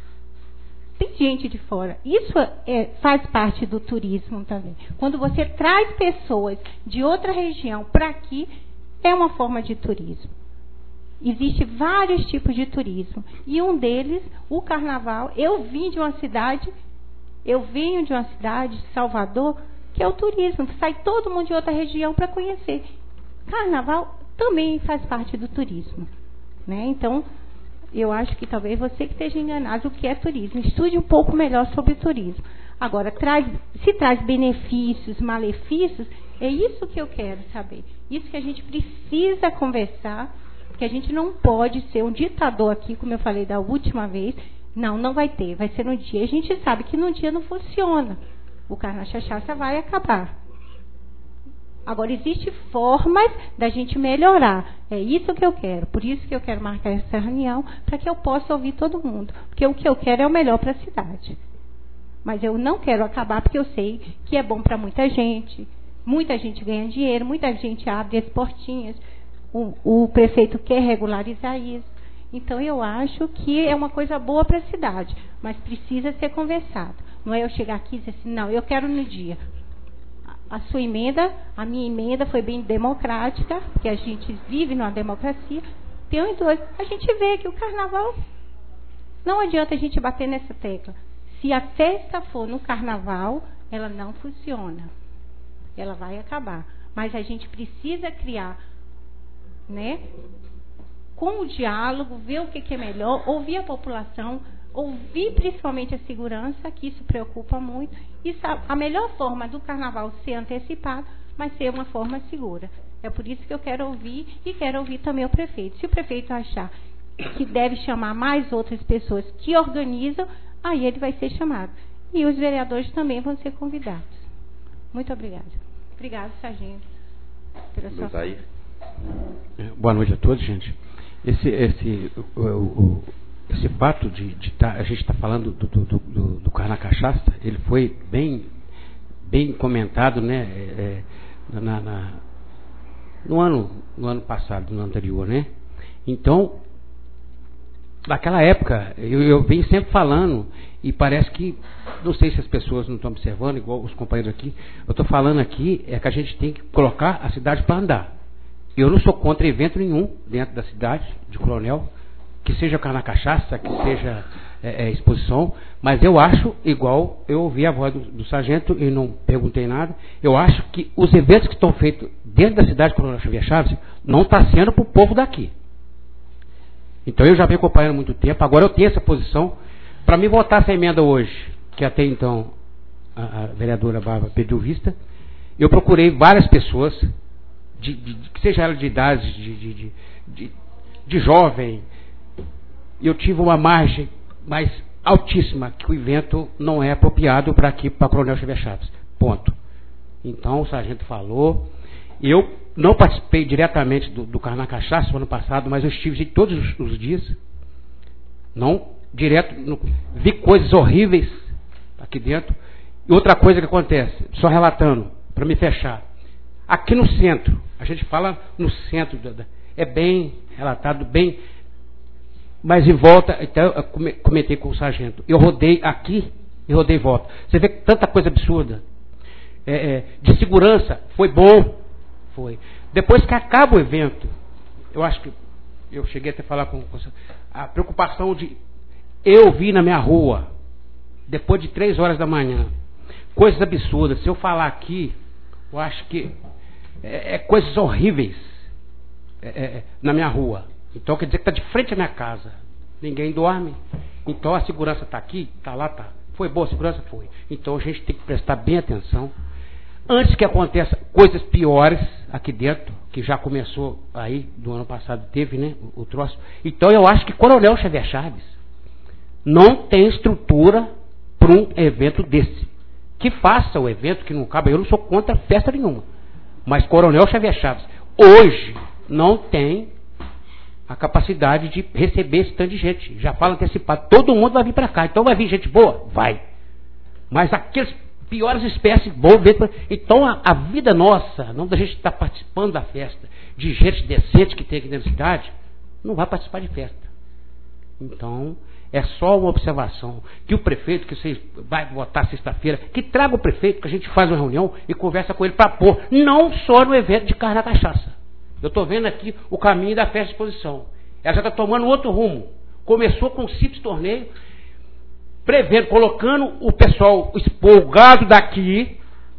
Tem gente de fora. Isso faz parte do turismo também. Quando você traz pessoas de outra região para aqui, é uma forma de turismo. Existem vários tipos de turismo. E um deles, o carnaval. Eu venho de uma cidade, Salvador, que é o turismo. Sai todo mundo de outra região para conhecer. Carnaval também faz parte do turismo. Né? Então, eu acho que talvez você que esteja enganado o que é turismo. Estude um pouco melhor sobre turismo. Agora, se traz benefícios, malefícios, é isso que eu quero saber. Isso que a gente precisa conversar. Que a gente não pode ser um ditador aqui, como eu falei da última vez. Não vai ter. Vai ser no dia. A gente sabe que no dia não funciona. O Carnaval Cachaça vai acabar. Agora, existem formas da gente melhorar. É isso que eu quero. Por isso que eu quero marcar essa reunião, para que eu possa ouvir todo mundo. Porque o que eu quero é o melhor para a cidade. Mas eu não quero acabar, porque eu sei que é bom para muita gente. Muita gente ganha dinheiro, muita gente abre as portinhas. O prefeito quer regularizar isso. Então, eu acho que é uma coisa boa para a cidade, mas precisa ser conversado. Não é eu chegar aqui e dizer assim, não, eu quero no dia. A sua emenda, a minha emenda foi bem democrática, porque a gente vive numa democracia. Tem os dois. A gente vê que o carnaval, não adianta a gente bater nessa tecla. Se a festa for no carnaval, ela não funciona. Ela vai acabar. Mas a gente precisa criar né? Com o diálogo, ver o que é melhor, ouvir a população, ouvir principalmente a segurança, que isso preocupa muito. E a melhor forma do carnaval ser antecipado, mas ser uma forma segura. É por isso que eu quero ouvir e quero ouvir também o prefeito. Se o prefeito achar que deve chamar mais outras pessoas que organizam, aí ele vai ser chamado. E os vereadores também vão ser convidados. Muito obrigada. Obrigada, sargento, pela sua fala. Boa noite a todos, gente. Esse fato de a gente está falando do Carna Cachaça, ele foi bem comentado, né, no ano passado, no ano anterior, né? Então, naquela época, eu venho sempre falando, e parece que, não sei se as pessoas não estão observando, igual os companheiros aqui, eu estou falando aqui, é que a gente tem que colocar a cidade para andar. Eu não sou contra evento nenhum dentro da cidade de Coronel, que seja Carna Cachaça, que seja exposição, mas eu acho, igual eu ouvi a voz do sargento e não perguntei nada, eu acho que os eventos que estão feitos dentro da cidade de Coronel Xavier Chaves não está sendo para o povo daqui. Então eu já venho acompanhando há muito tempo, agora eu tenho essa posição. Para mim votar essa emenda hoje, que até então a vereadora Bárbara pediu vista, eu procurei várias pessoas, que seja ela de idade, de jovem, e eu tive uma margem mais altíssima, que o evento não é apropriado para aqui, para Coronel Xavier Chaves. Ponto. Então o sargento falou. Eu não participei diretamente do Carna Cachaça no ano passado, mas eu estive todos os dias. Não direto, vi coisas horríveis aqui dentro. E outra coisa que acontece, só relatando, para me fechar. Aqui no centro, a gente fala no centro, é bem relatado, bem, mas em volta, então eu comentei com o sargento, eu rodei aqui e rodei em volta. Você vê tanta coisa absurda. De segurança, foi bom, foi. Depois que acaba o evento, eu acho que eu cheguei até a falar com a preocupação de eu vi na minha rua, depois de 3 horas da manhã, coisas absurdas. Se eu falar aqui, eu acho que coisas horríveis na minha rua. Então quer dizer que está de frente à minha casa. Ninguém dorme. Então a segurança está aqui, está lá, está. Foi boa a segurança? Foi. Então a gente tem que prestar bem atenção. Antes que aconteça coisas piores aqui dentro, que já começou aí, do ano passado teve, né, o troço. Então eu acho que Coronel Xavier Chaves não tem estrutura para um evento desse. Que faça o evento, que não cabe. Eu não sou contra festa nenhuma. Mas Coronel Xavier Chaves hoje não tem a capacidade de receber esse tanto de gente. Já fala antecipado, todo mundo vai vir para cá. Então vai vir gente boa? Vai. Mas aqueles piores espécies vão ver. Então a vida nossa, não da gente estar participando da festa, de gente decente que tem aqui dentro da cidade, não vai participar de festa. Então, é só uma observação. Que o prefeito, que você vai votar sexta-feira, que traga o prefeito, que a gente faz uma reunião e conversa com ele para pôr, não só no evento de Carna Cachaça. Eu estou vendo aqui o caminho da festa de exposição. Ela já está tomando outro rumo. Começou com o simples torneio, prevendo, colocando o pessoal expulgado daqui,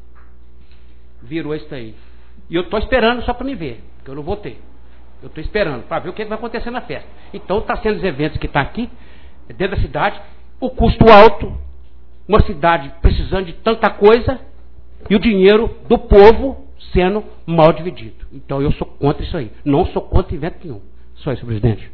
virou isso aí. E eu estou esperando só para me ver, porque eu não votei. Eu estou esperando para ver o que vai acontecer na festa. Então está sendo os eventos que está aqui, dentro da cidade, o custo alto, uma cidade precisando de tanta coisa, e o dinheiro do povo sendo mal dividido. Então eu sou contra isso aí. Não sou contra evento nenhum. Só isso, presidente.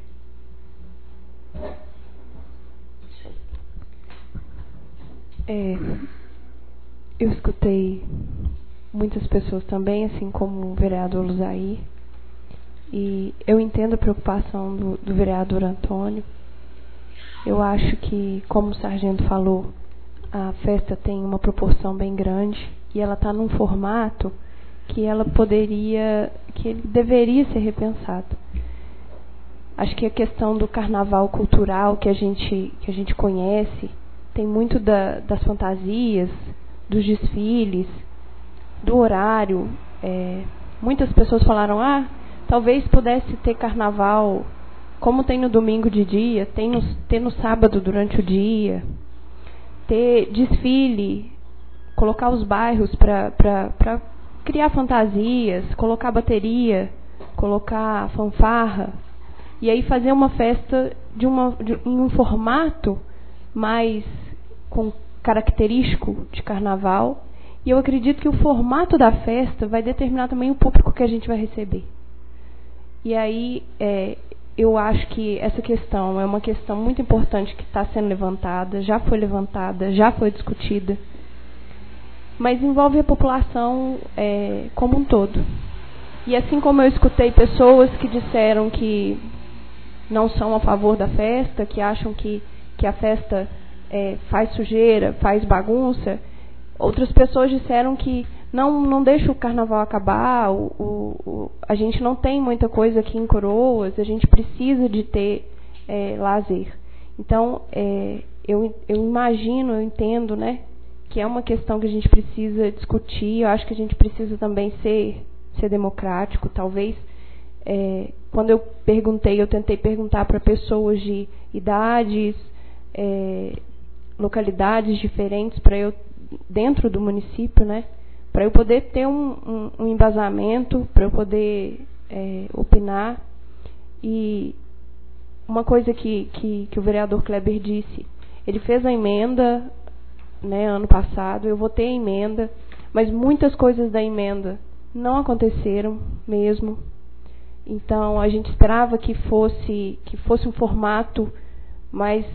Eu escutei muitas pessoas também, assim como o vereador Luzair, e eu entendo a preocupação do vereador Antônio. Eu acho que, como o sargento falou, a festa tem uma proporção bem grande e ela está num formato que que ele deveria ser repensado. Acho que a questão do carnaval cultural que a gente conhece tem muito das fantasias, dos desfiles, do horário. Muitas pessoas falaram, talvez pudesse ter carnaval como tem no domingo de dia, ter no sábado durante o dia, ter desfile, colocar os bairros para criar fantasias, colocar bateria colocar fanfarra, e aí fazer uma festa em um formato mais característico de carnaval. E eu acredito que o formato da festa vai determinar também o público que a gente vai receber. E aí eu acho que essa questão é uma questão muito importante que está sendo levantada, já foi discutida, mas envolve a população como um todo. E assim como eu escutei pessoas que disseram que não são a favor da festa, que acham que a festa faz sujeira, faz bagunça, outras pessoas disseram que não deixa o carnaval acabar, a gente não tem muita coisa aqui em Coroas, a gente precisa de ter lazer. Então, eu imagino, eu entendo, né, que é uma questão que a gente precisa discutir. Eu acho que a gente precisa também ser democrático. Talvez, quando eu tentei perguntar para pessoas de idades, localidades diferentes, para eu, dentro do município, né, para eu poder ter um embasamento, para eu poder opinar. E uma coisa que o vereador Kleber disse, ele fez a emenda, né, ano passado, eu votei a emenda, mas muitas coisas da emenda não aconteceram mesmo. Então a gente esperava que fosse um formato mais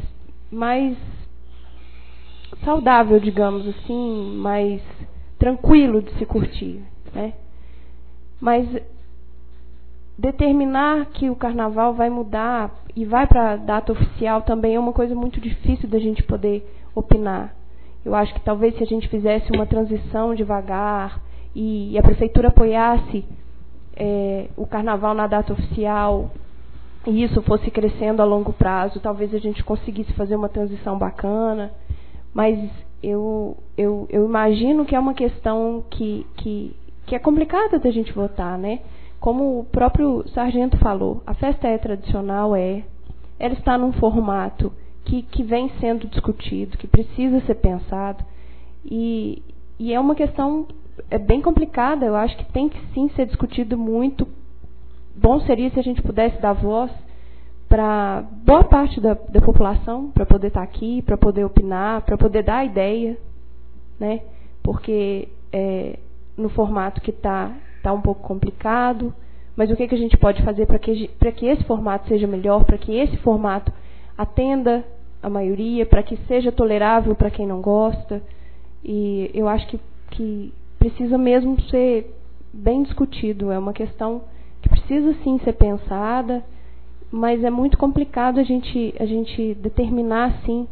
saudável, digamos assim, mais tranquilo de se curtir, né? Mas determinar que o carnaval vai mudar e vai para a data oficial também é uma coisa muito difícil da gente poder opinar. Eu acho que talvez se a gente fizesse uma transição devagar e a prefeitura apoiasse o carnaval na data oficial e isso fosse crescendo a longo prazo, talvez a gente conseguisse fazer uma transição bacana. Mas eu imagino que é uma questão que é complicada da gente votar, né? Como o próprio Sargento falou, a festa é tradicional, ela está num formato que vem sendo discutido, que precisa ser pensado, e é uma questão bem complicada. Eu acho que tem que sim ser discutido muito. Bom seria se a gente pudesse dar voz para boa parte da população, para poder estar aqui, para poder opinar, para poder dar ideia, né? Porque no formato que está um pouco complicado, mas o que a gente pode fazer para que esse formato seja melhor, para que esse formato atenda a maioria, para que seja tolerável para quem não gosta. E eu acho que precisa mesmo ser bem discutido. É uma questão que precisa sim ser pensada, mas é muito complicado a gente determinar assim,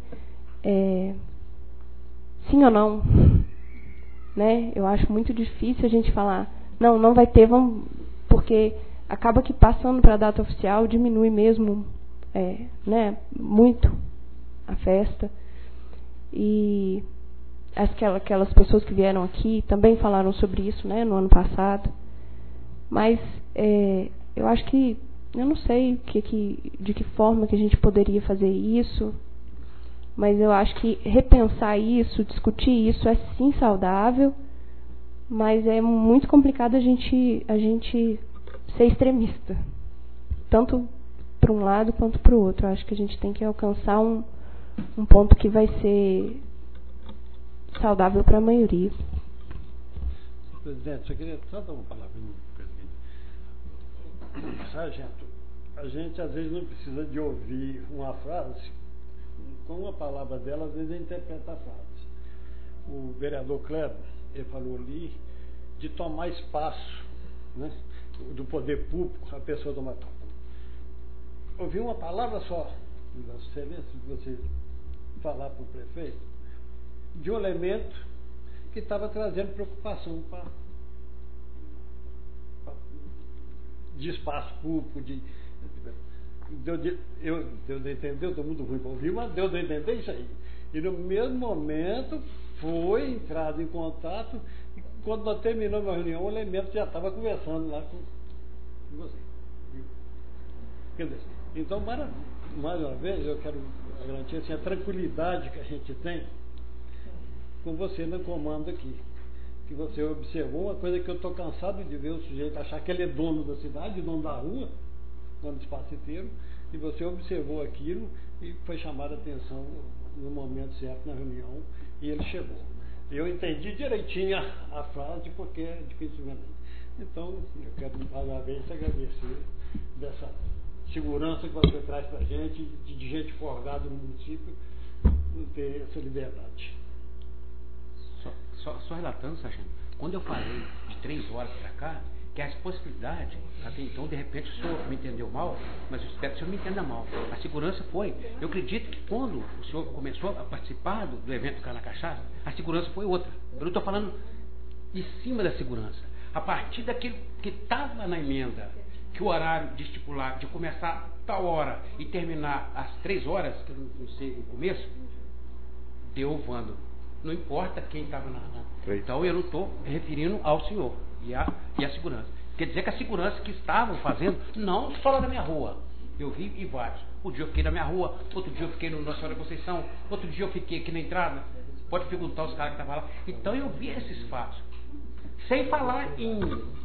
sim ou não, né? Eu acho muito difícil a gente falar, não vai ter, vamos, porque acaba que passando para a data oficial diminui mesmo, né, muito a festa. E aquelas pessoas que vieram aqui também falaram sobre isso, né, no ano passado. Mas eu acho que eu não sei de que forma que a gente poderia fazer isso, mas eu acho que repensar isso, discutir isso é sim saudável, mas é muito complicado a gente ser extremista, tanto para um lado quanto para o outro. Eu acho que a gente tem que alcançar um ponto que vai ser saudável para a maioria. Presidente, eu queria só dar uma palavrinha, presidente. Sargento, a gente às vezes não precisa de ouvir uma frase, com uma palavra dela, às vezes a gente interpreta a frase. O vereador Kleber, ele falou ali de tomar espaço, né, do poder público, a pessoa tomar. Ouvi uma palavra só, Vossa Excelência, de você falar para o prefeito, de um elemento que estava trazendo preocupação de espaço público, deu de entender, eu estou muito ruim para ouvir, mas deu de entender isso aí. E no mesmo momento foi entrado em contato, e quando nós terminamos a reunião, o elemento já estava conversando lá com você. Quer dizer, então, mais uma vez, eu quero garantir assim, a tranquilidade que a gente tem com você no comando aqui. que você observou uma coisa que eu estou cansado de ver o sujeito achar que ele é dono da cidade, dono da rua, dono do espaço inteiro, e você observou aquilo e foi chamada a atenção no momento certo na reunião e ele chegou. Eu entendi direitinho a frase porque é dificilmente. Então, eu quero mais uma vez agradecer dessa segurança que você traz para a gente, de gente forgada no município, ter essa liberdade. Só relatando, Sargento, quando eu falei de 3 horas para cá, que as possibilidades, até então, de repente, o senhor me entendeu mal, mas eu espero que o senhor me entenda mal. A segurança foi, eu acredito que quando o senhor começou a participar do evento Cana Cachaça, a segurança foi outra. Eu não estou falando de cima da segurança. A partir daquilo que estava na emenda, que o horário de estipular, de começar tal hora e terminar às 3 horas, que eu não sei o começo, deu o vândalo. Não importa quem estava na. Então eu não estou referindo ao senhor e a segurança. Quer dizer que a segurança que estavam fazendo, não só lá na minha rua. Eu vi e vários. Um dia eu fiquei na minha rua, outro dia eu fiquei no Nossa Senhora da Conceição, outro dia eu fiquei aqui na entrada. Pode perguntar os caras que estavam lá. Então eu vi esses fatos. Sem falar em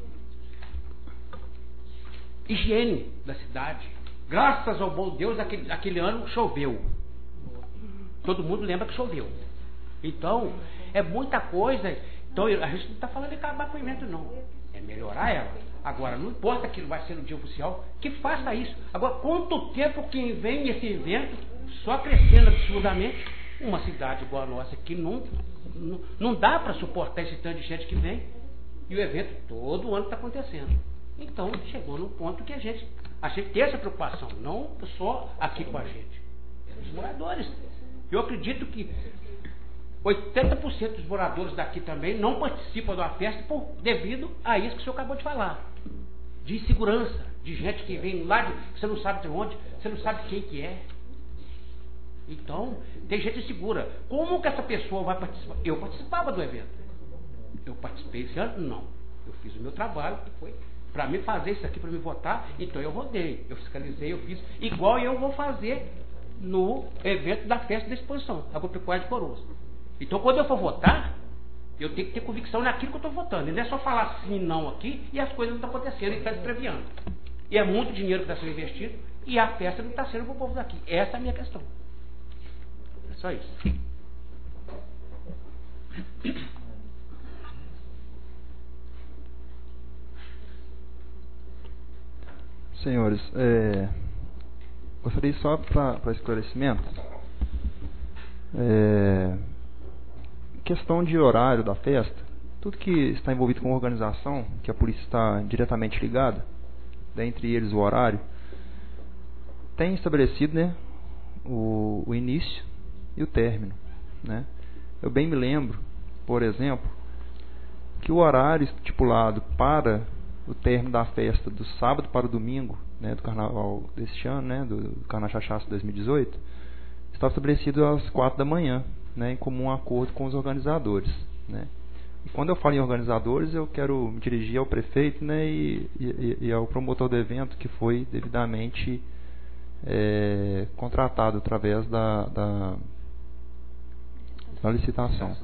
higiene da cidade. Graças ao bom Deus, aquele ano choveu. Todo mundo lembra que choveu. Então, é muita coisa. Então, a gente não está falando de acabar com o evento, não. É melhorar ela. Agora, não importa que vai ser no dia oficial, que faça isso. Agora, quanto tempo que vem esse evento, só crescendo absurdamente, uma cidade igual a nossa, que não dá para suportar esse tanto de gente que vem, e o evento todo ano está acontecendo. Então, chegou num ponto que a gente tem essa preocupação, não só aqui com a gente, é os moradores. Eu acredito que 80% dos moradores daqui também não participam da festa devido a isso que o senhor acabou de falar. De insegurança, de gente que vem lá, que você não sabe de onde, você não sabe quem que é. Então, tem gente insegura. Como que essa pessoa vai participar? Eu participava do evento. Eu participei esse ano? Não. Eu fiz o meu trabalho, que foi para mim fazer isso aqui, para me votar. Então eu rodei, eu fiscalizei, eu fiz igual eu vou fazer no evento da festa da exposição, Agropecuária de Coroas. Então, quando eu for votar, eu tenho que ter convicção naquilo que eu estou votando. E não é só falar sim, não aqui e as coisas não estão acontecendo e está estreviando. E é muito dinheiro que está sendo investido e a festa não está sendo para o povo daqui. Essa é a minha questão. É só isso. Senhores, gostaria só para esclarecimento. Questão de horário da festa, tudo que está envolvido com organização, que a polícia está diretamente ligada, dentre eles o horário, tem estabelecido, né, o início e o término, né? Eu bem me lembro, por exemplo, que o horário estipulado para o término da festa do sábado para o domingo, né, do carnaval deste ano, né, do Carnaval Cachaça 2018, estava estabelecido às 4 da manhã, né, em comum acordo com os organizadores, né. E quando eu falo em organizadores, eu quero me dirigir ao prefeito, né, e ao promotor do evento, que foi devidamente contratado através da licitação.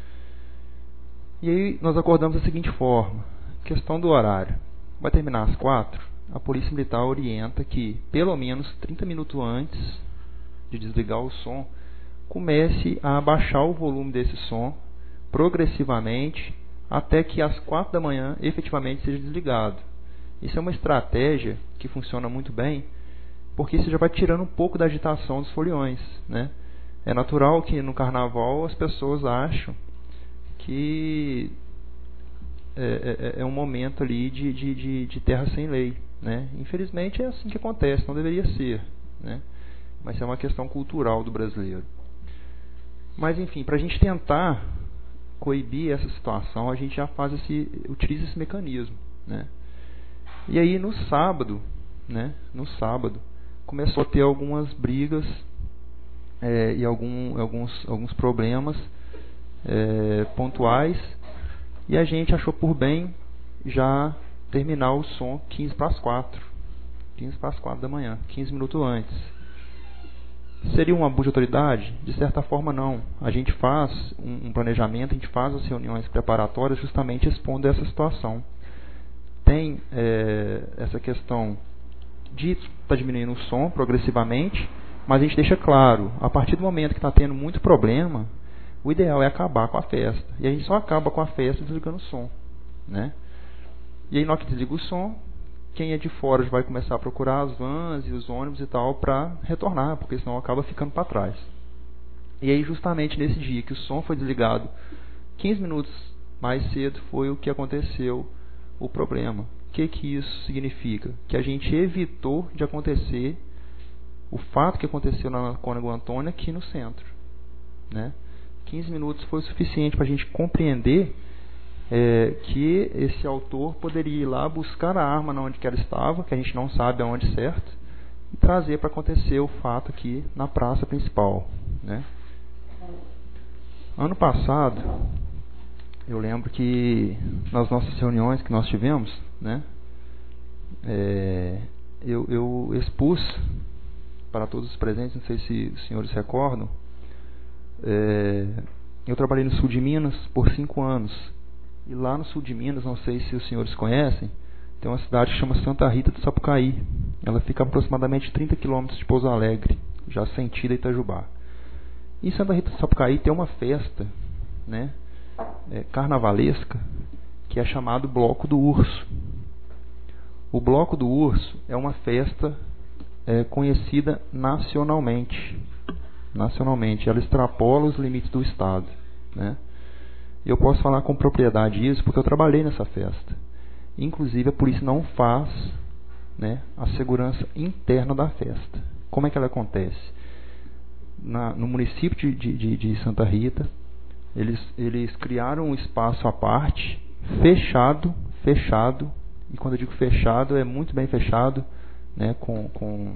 E aí nós acordamos da seguinte forma: questão do horário. Vai terminar às 4, a Polícia Militar orienta que, pelo menos 30 minutos antes de desligar o som, comece a abaixar o volume desse som progressivamente até que às 4 da manhã efetivamente seja desligado. Isso é uma estratégia que funciona muito bem, porque isso já vai tirando um pouco da agitação dos foliões, né? É natural que no carnaval as pessoas acham que é um momento ali de terra sem lei, né? Infelizmente é assim que acontece, não deveria ser, né? Mas é uma questão cultural do brasileiro. Mas enfim, para a gente tentar coibir essa situação, a gente já utiliza esse mecanismo, né? E aí no sábado, né? No sábado começou a ter algumas brigas e alguns problemas pontuais, e a gente achou por bem já terminar o som 15 para as 4 da manhã, 15 minutos antes. Seria um abuso de autoridade? De certa forma, não. A gente faz um planejamento, a gente faz as reuniões preparatórias justamente expondo essa situação. Tem essa questão de estar diminuindo o som progressivamente, mas a gente deixa claro, a partir do momento que está tendo muito problema, o ideal é acabar com a festa. E a gente só acaba com a festa desligando o som, né? E aí, na hora que desliga o som, quem é de fora já vai começar a procurar as vans e os ônibus e tal para retornar, porque senão acaba ficando para trás. E aí, justamente nesse dia que o som foi desligado, 15 minutos mais cedo foi o que aconteceu o problema. O que isso significa? Que a gente evitou de acontecer o fato que aconteceu na Cônego Antônio aqui no centro, né? 15 minutos foi o suficiente para a gente compreender que esse autor poderia ir lá buscar a arma onde que ela estava, que a gente não sabe aonde certo, e trazer para acontecer o fato aqui na praça principal, né? Ano passado, eu lembro que nas nossas reuniões que nós tivemos, né, eu expus para todos os presentes, não sei se os senhores recordam, eu trabalhei no sul de Minas por 5 anos. E lá no sul de Minas, não sei se os senhores conhecem, tem uma cidade que chama Santa Rita do Sapucaí. Ela fica a aproximadamente 30 quilômetros de Pouso Alegre, já sentido Itajubá. E em Santa Rita do Sapucaí tem uma festa, né, carnavalesca, que é chamado Bloco do Urso. O Bloco do Urso é uma festa conhecida nacionalmente. Ela extrapola os limites do estado, né? Eu posso falar com propriedade isso porque eu trabalhei nessa festa. Inclusive a polícia não faz, né, a segurança interna da festa. Como é que ela acontece? No município de Santa Rita, eles criaram um espaço à parte, fechado, e quando eu digo fechado, é muito bem fechado, né, com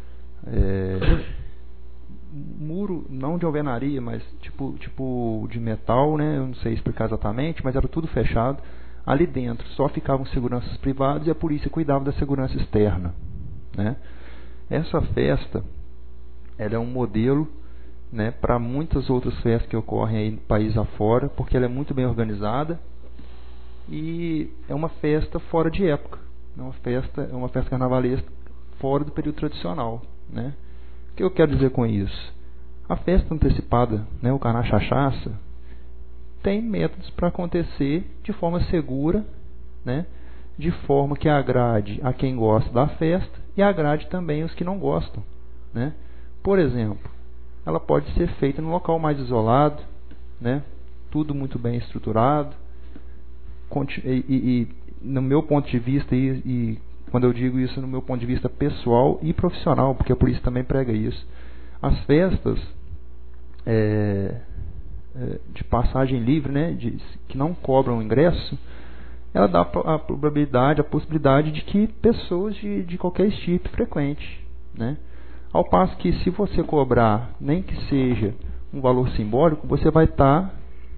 muro, não de alvenaria, mas tipo de metal, né? Eu não sei explicar exatamente, mas era tudo fechado. Ali dentro só ficavam seguranças privadas e a polícia cuidava da segurança externa, né? Essa festa, ela é um modelo, né, para muitas outras festas que ocorrem aí no país afora, porque ela é muito bem organizada e é uma festa fora de época, é uma festa carnavalesca fora do período tradicional, né? O que eu quero dizer com isso? A festa antecipada, né, o Canachachaça, tem métodos para acontecer de forma segura, né, de forma que agrade a quem gosta da festa e agrade também os que não gostam, né? Por exemplo, ela pode ser feita num local mais isolado, né, tudo muito bem estruturado, e no meu ponto de vista, e quando eu digo isso no meu ponto de vista pessoal e profissional, porque a polícia também prega isso, as festas de passagem livre, né, que não cobram ingresso, ela dá a possibilidade de que pessoas de qualquer tipo frequente, né? Ao passo que se você cobrar, nem que seja um valor simbólico, você vai estar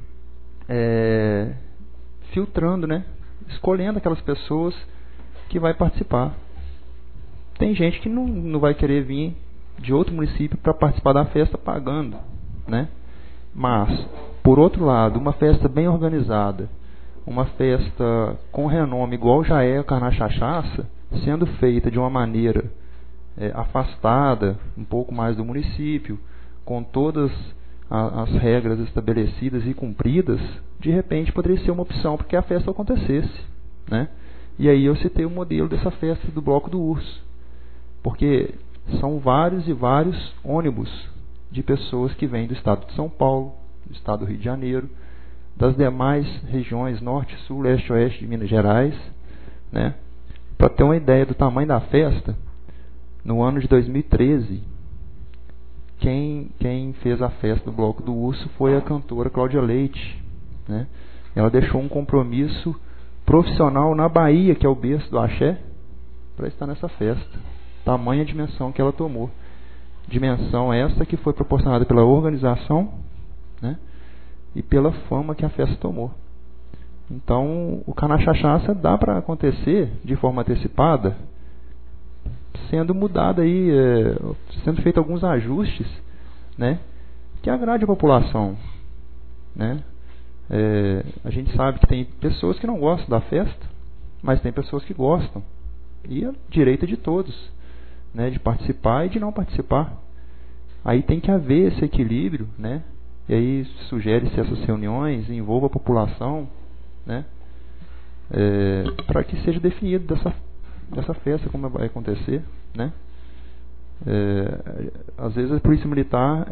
filtrando, né, escolhendo aquelas pessoas que vai participar. Tem gente que não vai querer vir de outro município para participar da festa pagando, né? Mas, por outro lado, uma festa bem organizada, uma festa com renome igual já é a Canachachaça, sendo feita de uma maneira afastada um pouco mais do município, com todas as regras estabelecidas e cumpridas, de repente poderia ser uma opção para que a festa acontecesse, né? E aí eu citei o modelo dessa festa do Bloco do Urso, porque são vários e vários ônibus de pessoas que vêm do estado de São Paulo, do estado do Rio de Janeiro, das demais regiões norte, sul, leste e oeste de Minas Gerais, né? Para ter uma ideia do tamanho da festa, no ano de 2013, quem fez a festa do Bloco do Urso foi a cantora Cláudia Leite, né? Ela deixou um compromisso profissional na Bahia, que é o berço do axé, para estar nessa festa. Tamanha dimensão que ela tomou. Dimensão essa que foi proporcionada pela organização, né, e pela fama que a festa tomou. Então, o Canachachaça dá para acontecer de forma antecipada sendo mudada aí, sendo feito alguns ajustes, né, que agrade a população, né? A gente sabe que tem pessoas que não gostam da festa, mas tem pessoas que gostam, e é direito de todos, né, de participar e de não participar. Aí tem que haver esse equilíbrio, né? E aí sugere-se essas reuniões, envolva a população, né? Para que seja definido dessa festa como vai acontecer, né? Às vezes a polícia militar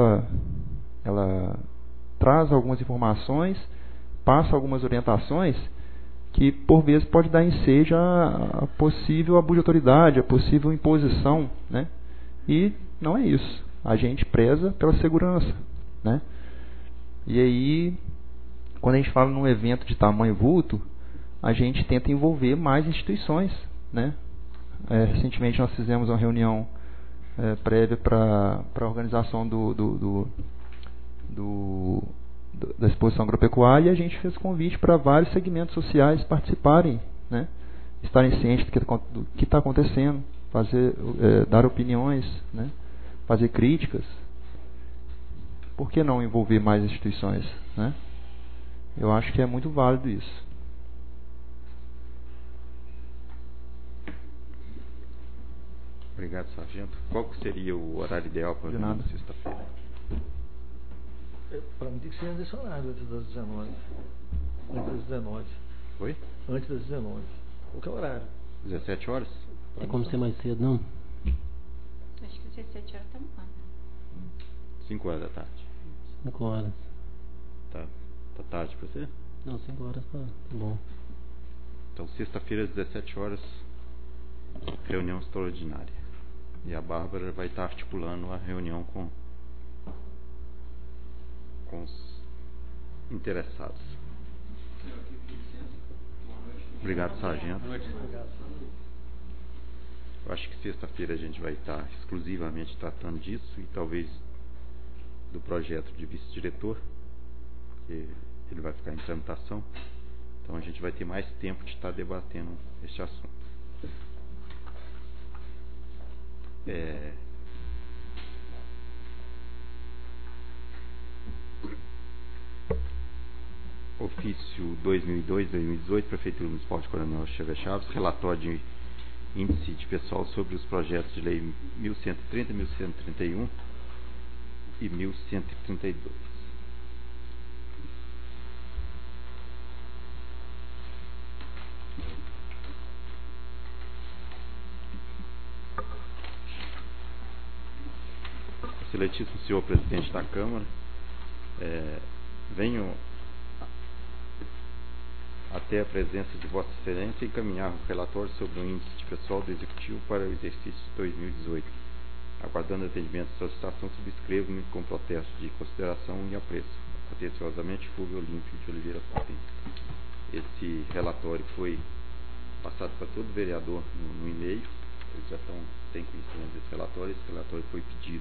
ela traz algumas informações, passa algumas orientações que por vezes pode dar ensejo a possível abuso de autoridade, a possível imposição, né? E não é isso. A gente preza pela segurança, né? E aí, quando a gente fala num evento de tamanho vulto, a gente tenta envolver mais instituições, né? Recentemente nós fizemos uma reunião prévia para a organização da exposição agropecuária, e a gente fez convite para vários segmentos sociais participarem, né? Estarem cientes do que está acontecendo, dar opiniões, né? Fazer críticas. Por que não envolver mais instituições, né? Eu acho que é muito válido isso. Obrigado, sargento. Qual que seria o horário ideal para a sexta-feira? Para mim tem que ser adicionado antes das 19. Antes das 19. Oi? Antes das 19. Qual é o horário? 17 horas? Tem como ser mais cedo, não? Acho que 17 horas está bom. 5 horas da tarde. 5 horas. Tá tarde para você? Não, 5 horas tá bom. Então, sexta-feira às 17 horas, reunião extraordinária. E a Bárbara vai estar articulando a reunião com os interessados. Obrigado, sargento. Eu acho que sexta-feira a gente vai estar exclusivamente tratando disso e talvez do projeto de vice-diretor, porque ele vai ficar em tramitação. Então a gente vai ter mais tempo de estar debatendo este assunto. Ofício 2002-2018, Prefeitura Municipal de Coronel Xavier Chaves, relatório de índice de pessoal sobre os projetos de lei 1130, 1131 e 1132. Excelentíssimo senhor presidente da Câmara, venho até a presença de Vossa Excelência encaminhar o relatório sobre o índice de pessoal do Executivo para o exercício de 2018. Aguardando atendimento de solicitação, subscrevo-me com protesto de consideração e apreço. Atenciosamente, Fulvio Olímpio de Oliveira Fontes. Esse relatório foi passado para todo vereador no e-mail. Eles já têm conhecimento desse relatório. Esse relatório foi pedido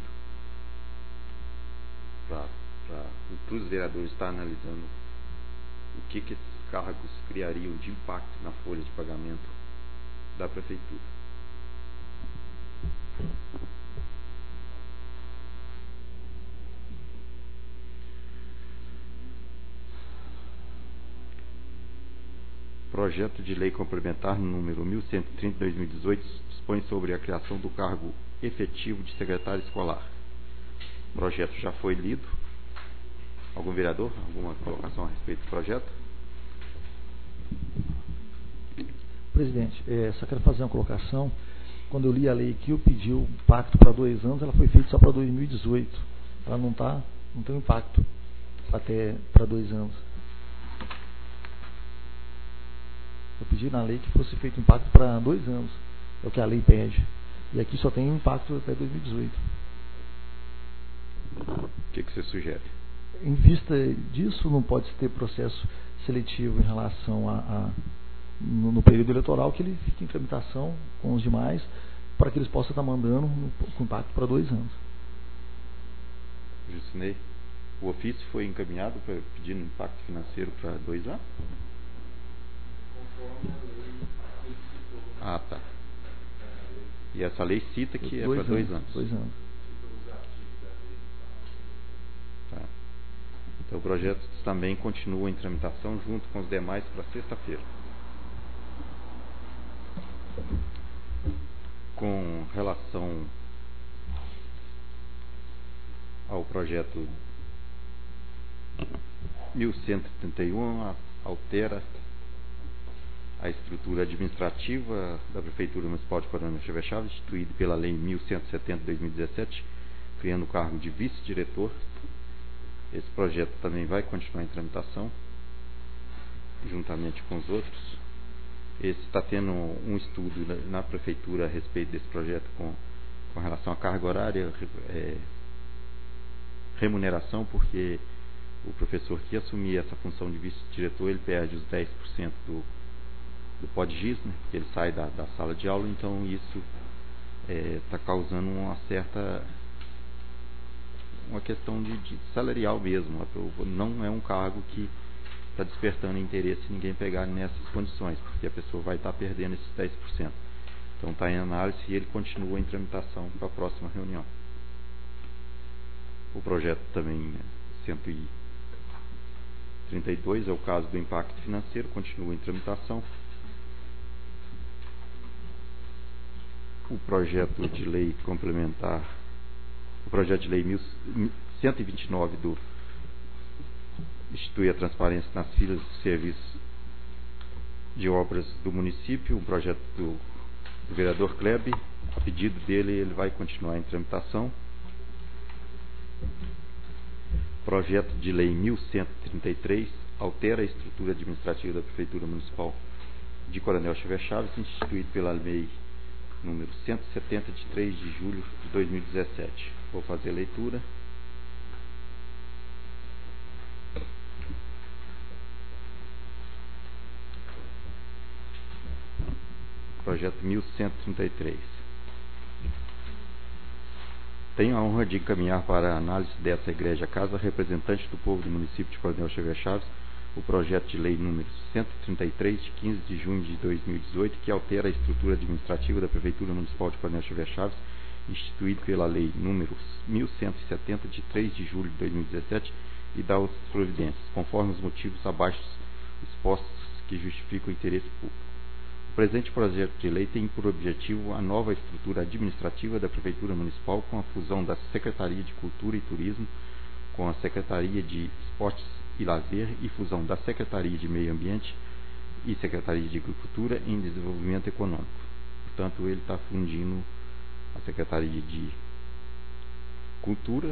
para os vereadores estar analisando o que esses cargos criariam de impacto na folha de pagamento da Prefeitura. Projeto de lei complementar número 1130/2018 dispõe sobre a criação do cargo efetivo de secretário escolar. O projeto já foi lido. Algum vereador? Alguma colocação a respeito do projeto? Presidente, só quero fazer uma colocação. Quando eu li a lei aqui, eu pedi o pacto para 2 anos, ela foi feita só para 2018. Ela não tem um impacto até para 2 anos. Eu pedi na lei que fosse feito impacto para 2 anos. É o que a lei pede. E aqui só tem impacto até 2018. O que você sugere? Em vista disso, não pode ter processo seletivo em relação no período eleitoral, que ele fique em tramitação com os demais, para que eles possam estar mandando com impacto para 2 anos. Jucinei, o ofício foi encaminhado pedindo impacto financeiro para 2 anos? Ah, tá. E essa lei cita que é para 2 anos. 2 anos. Tá. Então o projeto também continua em tramitação junto com os demais para sexta-feira. Com relação ao projeto 1131, altera a estrutura administrativa da Prefeitura Municipal de Coronel Xavier Chaves, instituída pela Lei 1170 de 2017, criando o cargo de vice-diretor. Esse projeto também vai continuar em tramitação, juntamente com os outros. Esse está tendo um estudo na Prefeitura a respeito desse projeto com relação à carga horária, remuneração, porque o professor que assumir essa função de vice-diretor, ele perde os 10% do PODGIS, né? Porque ele sai da sala de aula, então isso está causando uma questão de salarial mesmo. Não é um cargo que está despertando interesse em ninguém pegar nessas condições, porque a pessoa vai estar perdendo esses 10%. Então está em análise e ele continua em tramitação para a próxima reunião. O projeto também 132 é o caso do impacto financeiro, continua em tramitação. O projeto de lei complementar, o projeto de lei 1129 institui a transparência nas filas de serviços de obras do município, um projeto do vereador Klebe. A pedido dele, ele vai continuar em tramitação. Projeto de lei 1133 altera a estrutura administrativa da Prefeitura Municipal de Coronel Xavier Chaves, instituído pela lei número 170 de 3 de julho de 2017. Vou fazer a leitura. Projeto 1133. Tenho a honra de encaminhar para a análise dessa Igreja Casa representante do povo do município de Coronel Xavier Chaves o projeto de lei número 133 de 15 de junho de 2018 que altera a estrutura administrativa da Prefeitura Municipal de Coronel Xavier Chaves, instituído pela lei número 1170 de 3 de julho de 2017 e dá outras providências, conforme os motivos abaixo expostos que justificam o interesse público. O presente projeto de lei tem por objetivo a nova estrutura administrativa da Prefeitura Municipal com a fusão da Secretaria de Cultura e Turismo com a Secretaria de Esportes e Lazer e fusão da Secretaria de Meio Ambiente e Secretaria de Agricultura em Desenvolvimento Econômico. Portanto, ele está fundindo a Secretaria de Cultura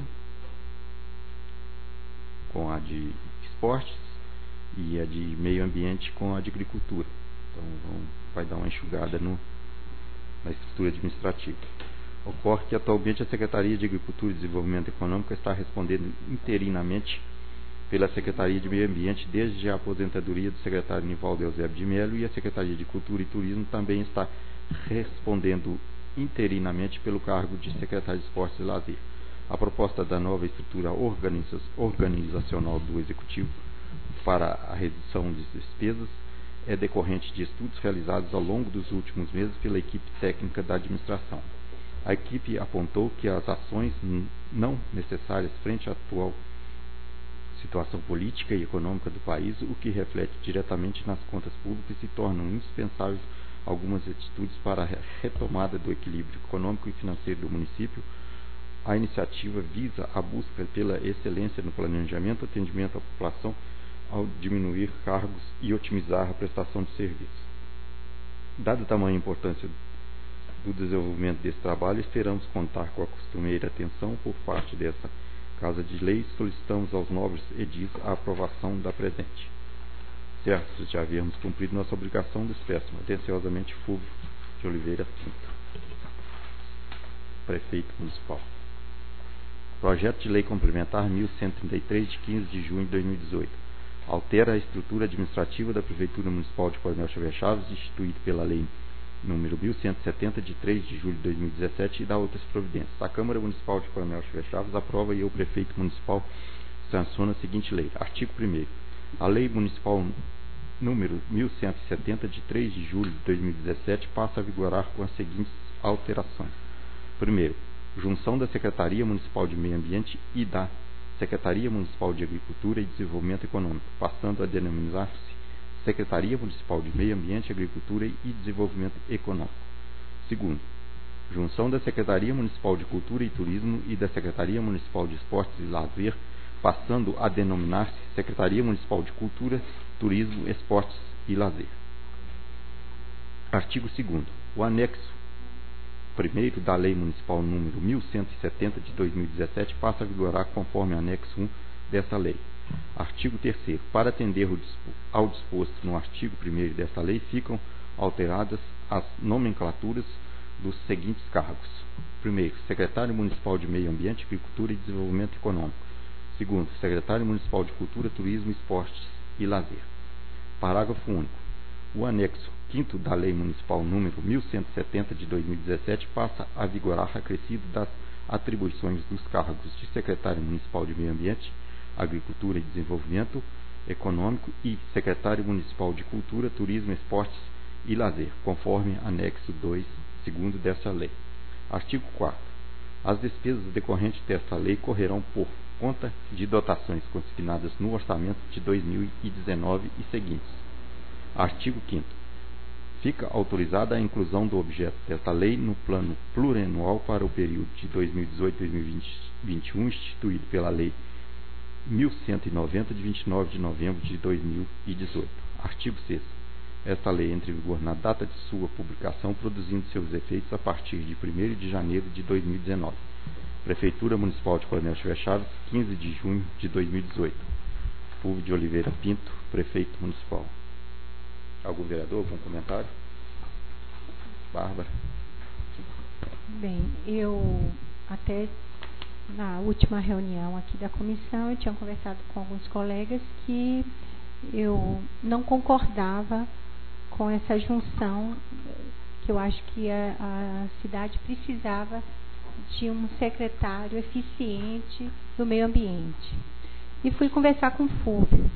com a de Esportes e a de Meio Ambiente com a de Agricultura. Então, vai dar uma enxugada na estrutura administrativa. Ocorre que atualmente a Secretaria de Agricultura e Desenvolvimento Econômico está respondendo interinamente pela Secretaria de Meio Ambiente desde a aposentadoria do secretário Nivaldo Eusébio de Melo, e a Secretaria de Cultura e Turismo também está respondendo interinamente pelo cargo de secretário de Esportes e Lazer. A proposta da nova estrutura organizacional do Executivo para a redução de despesas é decorrente de estudos realizados ao longo dos últimos meses pela equipe técnica da administração. A equipe apontou que as ações não necessárias frente à atual situação política e econômica do país, o que reflete diretamente nas contas públicas, e tornam indispensáveis algumas atitudes para a retomada do equilíbrio econômico e financeiro do município. A iniciativa visa a busca pela excelência no planejamento e atendimento à população ao diminuir cargos e otimizar a prestação de serviços. Dado o tamanho e importância do desenvolvimento desse trabalho, esperamos contar com a costumeira atenção por parte dessa Casa de Lei. Solicitamos aos nobres edis a aprovação da presente. Certo de havermos cumprido nossa obrigação, despeço atenciosamente Fulvio de Oliveira Pinto, Prefeito Municipal. Projeto de Lei Complementar 1133 de 15 de junho de 2018 altera a estrutura administrativa da Prefeitura Municipal de Coronel Xavier Chaves, instituído pela Lei número 1170 de 3 de julho de 2017 e dá outras providências. A Câmara Municipal de Coronel Xavier Chaves aprova e o Prefeito Municipal sanciona a seguinte lei. Artigo 1º. A Lei Municipal número 1170 de 3 de julho de 2017 passa a vigorar com as seguintes alterações. Primeiro, junção da Secretaria Municipal de Meio Ambiente e da Secretaria Municipal de Agricultura e Desenvolvimento Econômico, passando a denominar-se Secretaria Municipal de Meio Ambiente, Agricultura e Desenvolvimento Econômico. Segundo, junção da Secretaria Municipal de Cultura e Turismo e da Secretaria Municipal de Esportes e Lazer, passando a denominar-se Secretaria Municipal de Cultura, Turismo, Esportes e Lazer. Artigo 2º. O anexo 1º da Lei Municipal número 1170 de 2017 passa a vigorar conforme anexo 1 dessa lei. Artigo 3º. Para atender ao disposto no artigo 1º desta lei, ficam alteradas as nomenclaturas dos seguintes cargos. Primeiro, Secretário Municipal de Meio Ambiente, Agricultura e Desenvolvimento Econômico. Segundo, Secretário Municipal de Cultura, Turismo, Esportes e Lazer. Parágrafo único. O anexo 5º da Lei Municipal número 1170 de 2017 passa a vigorar acrescido das atribuições dos cargos de Secretário Municipal de Meio Ambiente, Agricultura e Desenvolvimento Econômico e Secretário Municipal de Cultura, Turismo, Esportes e Lazer, conforme anexo 2, segundo desta lei. Artigo 4º. As despesas decorrentes desta lei correrão por conta de dotações consignadas no orçamento de 2019 e seguintes. Artigo 5º. Fica autorizada a inclusão do objeto desta lei no plano plurianual para o período de 2018-2021, instituído pela Lei 1190, de 29 de novembro de 2018. Artigo 6º. Esta lei entra em vigor na data de sua publicação, produzindo seus efeitos a partir de 1º de janeiro de 2019. Prefeitura Municipal de Coronel Chiver Chaves, 15 de junho de 2018. Fulvio de Oliveira Pinto, Prefeito Municipal. Algum vereador, algum comentário? Bárbara? Bem, eu até na última reunião aqui da comissão, eu tinha conversado com alguns colegas que eu não concordava com essa junção, que eu acho que a cidade precisava de um secretário eficiente do meio ambiente. E fui conversar com o Fulvio.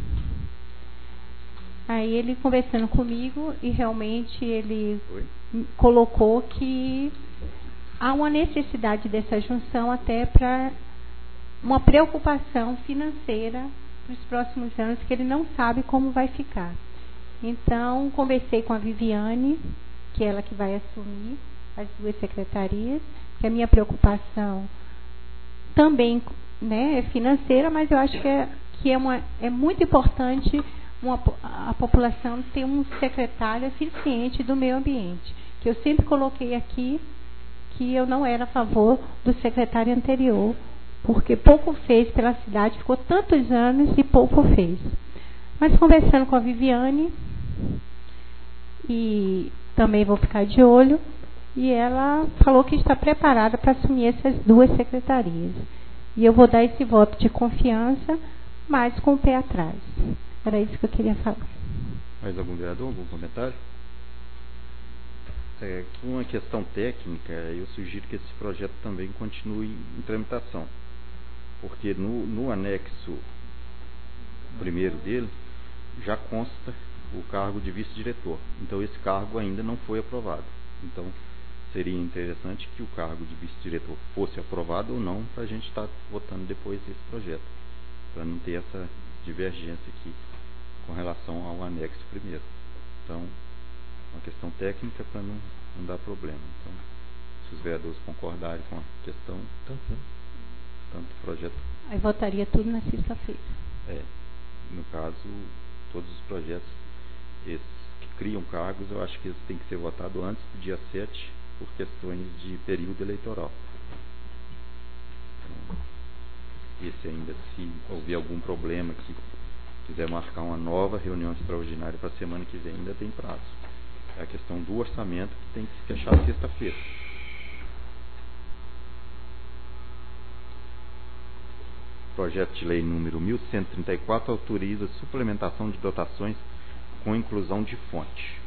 Aí ele conversando comigo e realmente ele colocou que há uma necessidade dessa junção até para uma preocupação financeira para os próximos anos, que ele não sabe como vai ficar. Então, conversei com a Viviane, que é ela que vai assumir as duas secretarias, que a minha preocupação também, né, é financeira, mas eu acho que é muito importante a população ter um secretário eficiente do meio ambiente, que eu sempre coloquei aqui que eu não era a favor do secretário anterior, porque pouco fez pela cidade, ficou tantos anos e pouco fez. Mas conversando com a Viviane, e também vou ficar de olho, e ela falou que está preparada para assumir essas duas secretarias. E eu vou dar esse voto de confiança, mas com o pé atrás. Era isso que eu queria falar. Mais algum vereador, algum comentário? Uma questão técnica, eu sugiro que esse projeto também continue em tramitação, porque no anexo 1º dele já consta o cargo de vice-diretor, então esse cargo ainda não foi aprovado. Então seria interessante que o cargo de vice-diretor fosse aprovado ou não, para a gente estar votando depois esse projeto, para não ter essa divergência aqui com relação ao anexo 1º. Então, uma questão técnica para não dar problema. Então, se os vereadores concordarem com a questão, tanto o projeto... Aí votaria tudo na sexta-feira. No caso, todos os projetos esses que criam cargos, eu acho que eles têm que ser votados antes do dia 7, por questões de período eleitoral. Então, esse ainda, se houver algum problema que quiser marcar uma nova reunião extraordinária para a semana que vem, ainda tem prazo. É a questão do orçamento que tem que fechar sexta-feira. Projeto de lei número 1134 autoriza a suplementação de dotações com inclusão de fonte.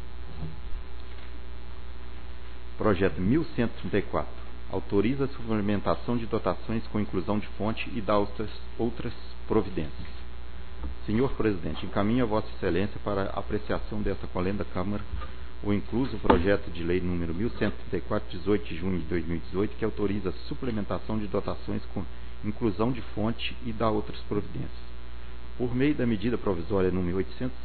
Projeto 1134 autoriza a suplementação de dotações com inclusão de fonte e dá outras providências. Senhor Presidente, encaminho a Vossa Excelência para a apreciação desta colenda Câmara o incluso projeto de lei número 1134, 18 de junho de 2018, que autoriza a suplementação de dotações com inclusão de fonte e da outras providências. Por meio da medida provisória número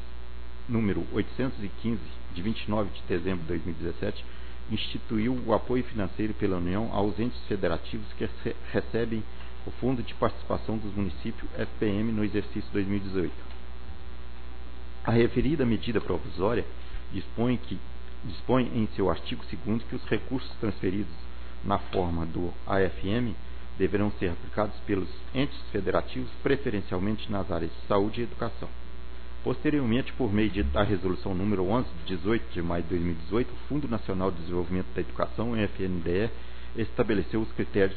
815, de 29 de dezembro de 2017, instituiu o apoio financeiro pela União aos entes federativos que recebem o Fundo de Participação dos Municípios, FPM, no exercício 2018. A referida medida provisória dispõe em seu artigo 2º que os recursos transferidos na forma do AFM deverão ser aplicados pelos entes federativos, preferencialmente nas áreas de saúde e educação. Posteriormente, por meio da resolução número 11, de 18 de maio de 2018, o Fundo Nacional de Desenvolvimento da Educação, FNDE, estabeleceu os critérios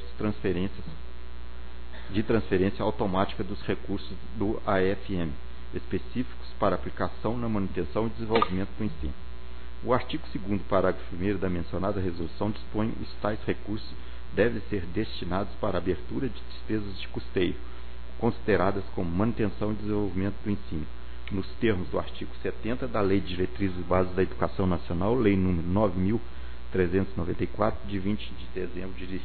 de transferência automática dos recursos do AFM, específicos para aplicação na manutenção e desenvolvimento do ensino. O artigo 2º, parágrafo 1º da mencionada resolução dispõe que os tais recursos devem ser destinados para a abertura de despesas de custeio, consideradas como manutenção e desenvolvimento do ensino, nos termos do artigo 70 da Lei de Diretrizes e Bases da Educação Nacional, Lei número 9.394, de 20 de dezembro de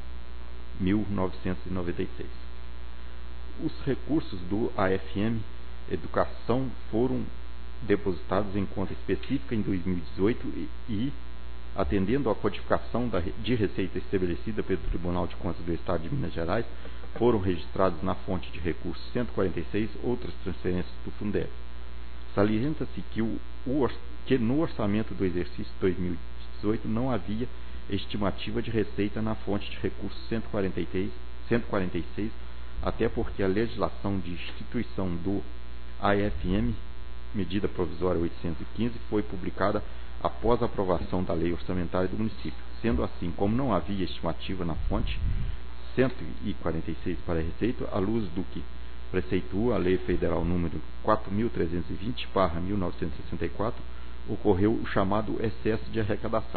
1996. Os recursos do AFM Educação foram depositados em conta específica em 2018 e atendendo à codificação de receita estabelecida pelo Tribunal de Contas do Estado de Minas Gerais, foram registrados na fonte de recursos 146 outras transferências do Fundeb. Salienta-se que no orçamento do exercício 2018 não havia estimativa de receita na fonte de recursos 146, até porque a legislação de instituição do AFM, medida provisória 815, foi publicada após a aprovação da lei orçamentária do município. Sendo assim, como não havia estimativa na fonte 146 para a receita, à luz do que preceitua a Lei Federal número 4.320/1964, ocorreu o chamado excesso de arrecadação.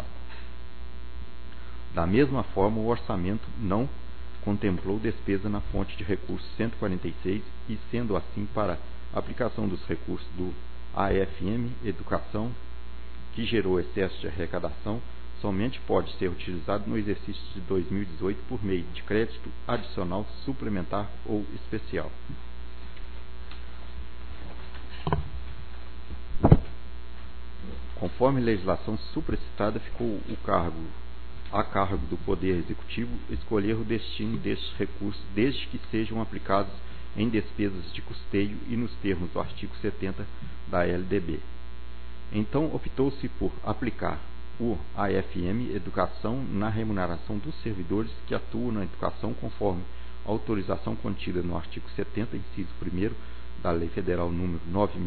Da mesma forma, o orçamento não contemplou despesa na fonte de recursos 146 e, sendo assim, para aplicação dos recursos do AFM Educação, que gerou excesso de arrecadação, somente pode ser utilizado no exercício de 2018 por meio de crédito adicional, suplementar ou especial. Conforme legislação supracitada, ficou a cargo do Poder Executivo escolher o destino destes recursos, desde que sejam aplicados em despesas de custeio e nos termos do artigo 70 da LDB. Então, optou-se por aplicar o AFM Educação na remuneração dos servidores que atuam na educação, conforme a autorização contida no artigo 70, inciso 1º da Lei Federal número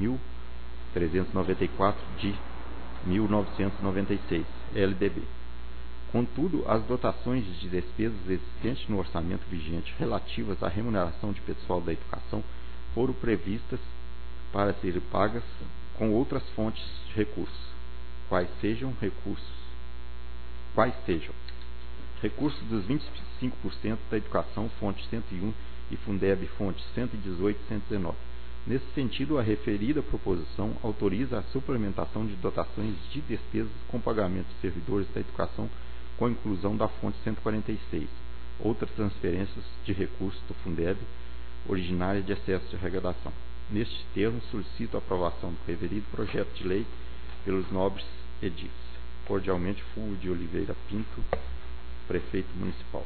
9.394 de 1996, LDB. Contudo, as dotações de despesas existentes no orçamento vigente relativas à remuneração de pessoal da educação foram previstas para serem pagas com outras fontes de recursos, quais sejam recursos dos 25% da educação, fonte 101, e Fundeb, fonte 118 e 119. Nesse sentido, a referida proposição autoriza a suplementação de dotações de despesas com pagamento de servidores da educação com inclusão da fonte 146, outras transferências de recursos do Fundeb, originária de excesso de arrecadação. Nestes termos, solicito a aprovação do referido projeto de lei pelos nobres edis. Cordialmente, Fulvio de Oliveira Pinto, Prefeito Municipal.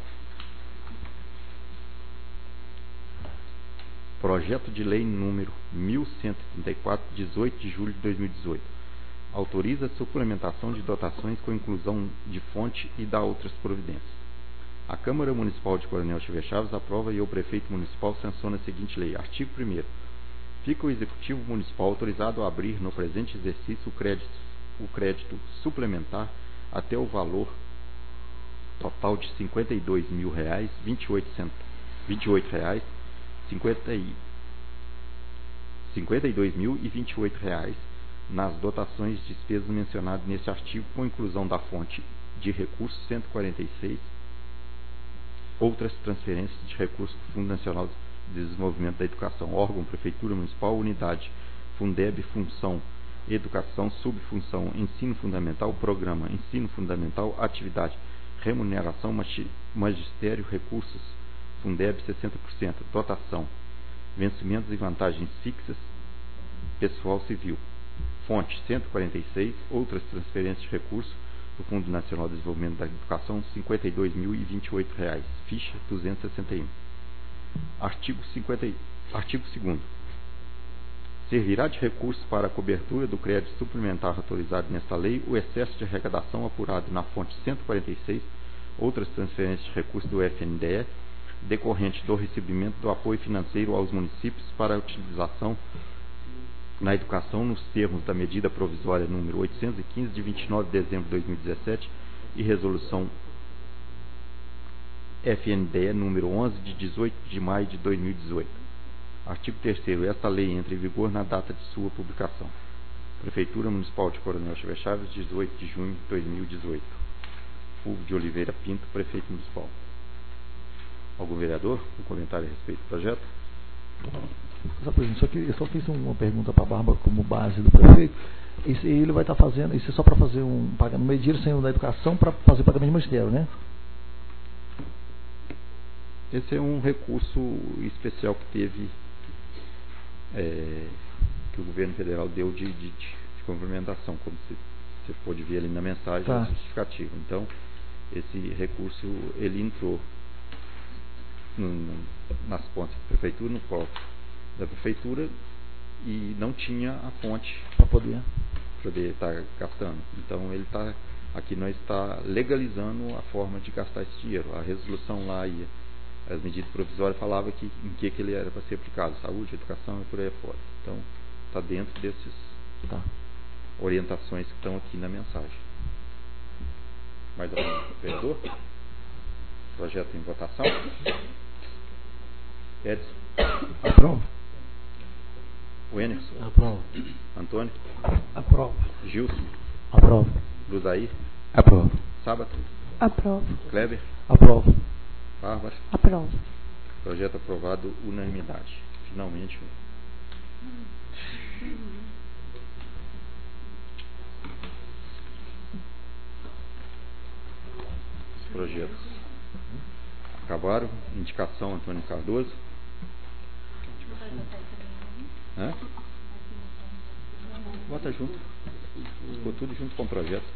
Projeto de Lei número 1134, 18 de julho de 2018. Autoriza a suplementação de dotações com inclusão de fonte e da outras providências. A Câmara Municipal de Coronel Chiver Chaves aprova e o Prefeito Municipal sanciona a seguinte lei. Artigo 1º. Fica o Executivo Municipal autorizado a abrir no presente exercício o crédito suplementar até o valor total de R$ 52.028 nas dotações de despesas mencionadas neste artigo, com inclusão da fonte de recursos 146, outras transferências de recursos do Fundo Nacional de Desenvolvimento da Educação, órgão, Prefeitura Municipal, unidade, Fundeb, função Educação, subfunção Ensino Fundamental, Programa Ensino Fundamental, Atividade, Remuneração, Magistério, Recursos, Fundeb 60%, Dotação, Vencimentos e Vantagens Fixas, Pessoal Civil. Fonte 146, outras transferências de recursos do Fundo Nacional de Desenvolvimento da Educação, R$ 52.028, ficha 261. Artigo 2º. Servirá de recurso para a cobertura do crédito suplementar autorizado nesta lei o excesso de arrecadação apurado na fonte 146, outras transferências de recursos do FNDE, decorrente do recebimento do apoio financeiro aos municípios para a utilização na educação nos termos da medida provisória número 815 de 29 de dezembro de 2017 e resolução FNDE número 11 de 18 de maio de 2018. Artigo 3º. Esta lei entra em vigor na data de sua publicação. Prefeitura Municipal de Coronel Xavier Chaves, 18 de junho de 2018. Fulvio de Oliveira Pinto, Prefeito Municipal. Algum vereador com comentário a respeito do projeto? Eu só fiz uma pergunta para a Bárbara como base do prefeito. Ele vai estar fazendo, isso é só para fazer um pagamento medir sem o da educação para fazer o pagamento de magistério, né? Esse é um recurso especial que teve, que o governo federal deu de complementação, como você pôde ver ali na mensagem justificativa. Então, esse recurso, ele entrou nas contas da prefeitura, no cofre da prefeitura, e não tinha a fonte para poder estar gastando. Então, ele está aqui, nós está legalizando a forma de gastar esse dinheiro. A resolução lá e as medidas provisórias falavam em que ele era para ser aplicado: saúde, educação e por aí fora. Então, está dentro dessas orientações que estão aqui na mensagem. Mais algum vereador? Projeto em votação. Edson? Aprovo. O Enerson? Aprovo. Antônio? Aprovo. Gilson? Aprovo. Luzaí? Aprovo. Sábato? Aprovo. Kleber? Aprovo. Bárbara? Aprovo. Projeto aprovado, unanimidade. Finalmente. Os projetos acabaram. Indicação Antônio Cardoso. Bota junto. Ficou tudo junto com o projeto.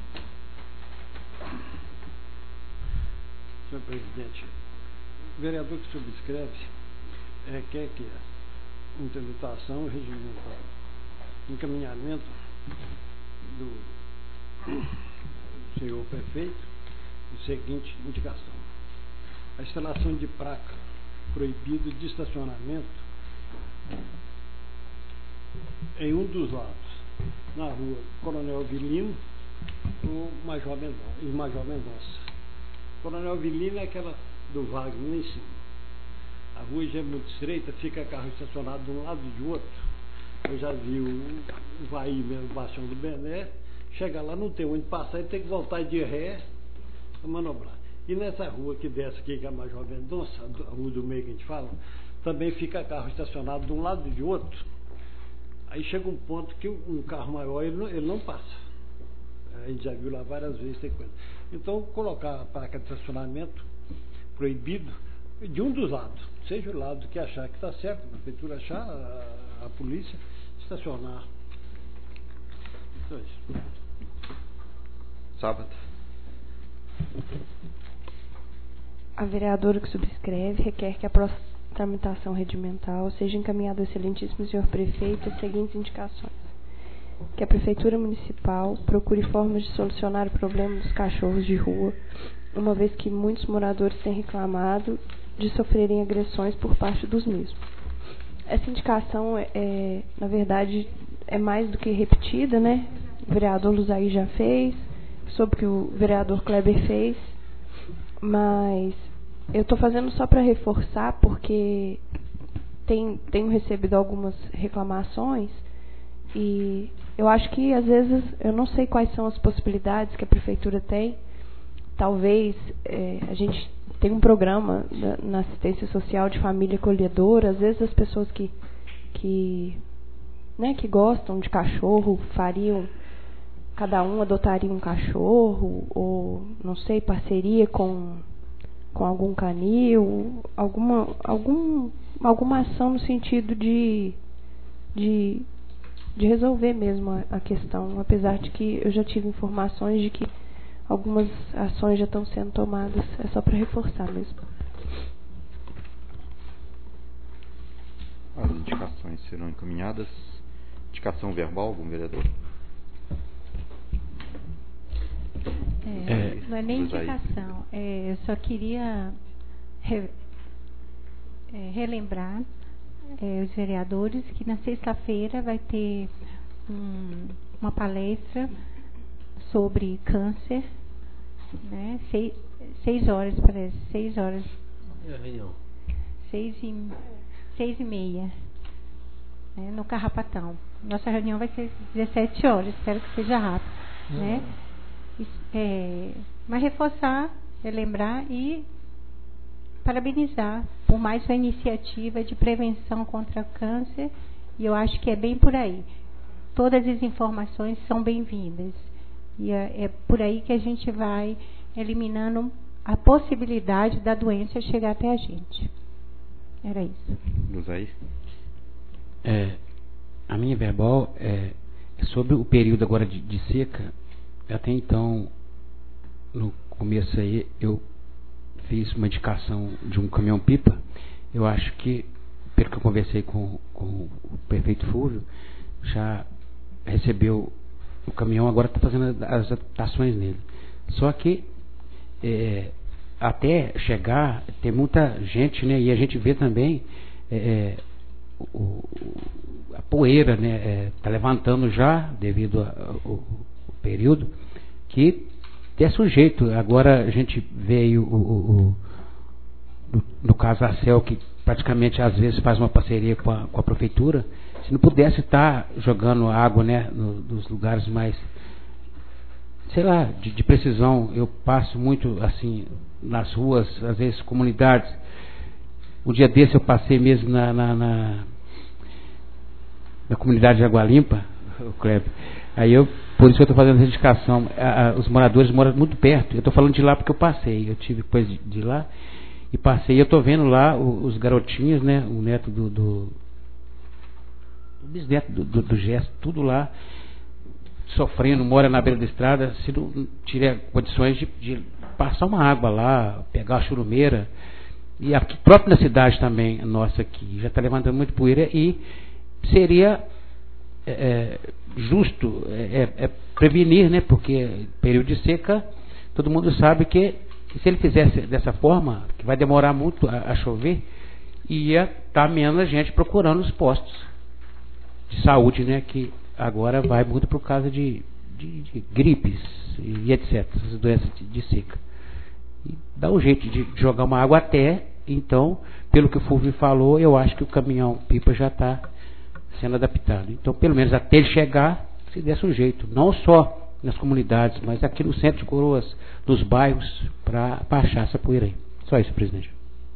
Senhor presidente, o vereador que subscreve quer que a interpretação regimental, encaminhamento do senhor prefeito, a seguinte indicação: a instalação de placa proibido de estacionamento em um dos lados, na rua Coronel Vilino e Major Mendonça. Coronel Vilino é aquela do Wagner lá em cima. A rua já é muito estreita, fica carro estacionado de um lado e de outro. Eu já vi o Vai mesmo, Baixão do Bené, chega lá, não tem onde passar, ele tem que voltar de ré para manobrar. E nessa rua que desce aqui, que é a Major Mendonça, a rua do meio que a gente fala, também fica carro estacionado de um lado e de outro. Aí chega um ponto que um carro maior ele não passa. A gente já viu lá várias vezes, tem coisa. Então, colocar a placa de estacionamento proibido de um dos lados, seja o lado que achar que está certo, a prefeitura achar, a polícia, estacionar. Então, isso. Sábado. A vereadora que subscreve requer que a próxima tramitação regimental seja encaminhada ao excelentíssimo senhor prefeito as seguintes indicações: que a Prefeitura Municipal procure formas de solucionar o problema dos cachorros de rua, uma vez que muitos moradores têm reclamado de sofrerem agressões por parte dos mesmos. Essa indicação, na verdade, é mais do que repetida, né? O vereador Luzaí já fez, soube que o vereador Kleber fez, mas eu estou fazendo só para reforçar, porque tenho recebido algumas reclamações e eu acho que, às vezes, eu não sei quais são as possibilidades que a Prefeitura tem. Talvez a gente tem um programa na assistência social de família acolhedora. Às vezes as pessoas que né, que gostam de cachorro cada um adotaria um cachorro, ou, não sei, parceria com algum canil, alguma ação no sentido de resolver mesmo a questão, apesar de que eu já tive informações de que algumas ações já estão sendo tomadas, é só para reforçar mesmo. As indicações serão encaminhadas. Indicação verbal, algum vereador? Não é nem indicação. Eu só queria relembrar os vereadores que na sexta-feira vai ter uma palestra sobre câncer, né? 6 horas, parece. 6 horas. 6h30. Né? No Carrapatão. Nossa reunião vai ser 17 horas. Espero que seja rápido. Né? Mas reforçar, relembrar e parabenizar por mais uma iniciativa de prevenção contra o câncer, e eu acho que é bem por aí. Todas as informações são bem-vindas, e é por aí que a gente vai eliminando a possibilidade da doença chegar até a gente. Era isso. Luzair? A minha verbal é sobre o período agora de seca. Até então, no começo aí, eu fiz uma indicação de um caminhão-pipa. Eu acho que, pelo que eu conversei com o prefeito Fúvio, já recebeu o caminhão, agora está fazendo as adaptações nele. Só que, até chegar, tem muita gente, né? E a gente vê também a poeira, né? Está levantando já, devido ao período, que é sujeito. Agora a gente veio no caso a CEL, que praticamente às vezes faz uma parceria com a prefeitura. Se não pudesse estar jogando água, né, nos lugares mais, sei lá, de precisão. Eu passo muito assim nas ruas, às vezes comunidades. Um dia desse eu passei mesmo na comunidade de Água Limpa, o Kleber. Aí por isso que eu estou fazendo essa indicação. Os moradores moram muito perto. Eu estou falando de lá porque eu passei. Eu tive depois de lá e passei. Eu estou vendo lá os garotinhos, né? O neto do bisneto do Gesto, tudo lá sofrendo, mora na beira da estrada. Se não tiver condições de passar uma água lá, pegar a churumeira. E aqui próprio na cidade também, nossa aqui, já está levantando muito poeira, e seria justo prevenir, né? Porque período de seca, todo mundo sabe que se ele fizesse dessa forma, que vai demorar muito a chover, ia estar menos gente procurando os postos de saúde, né? Que agora vai muito por causa de gripes e etc, essas doenças de seca. E dá um jeito de jogar uma água até, então, pelo que o Fulvio falou, eu acho que o caminhão-pipa já está sendo adaptado. Então, pelo menos até ele chegar, se desse um jeito, não só nas comunidades, mas aqui no centro de Coroas, nos bairros, para baixar essa poeira aí. Só isso, presidente.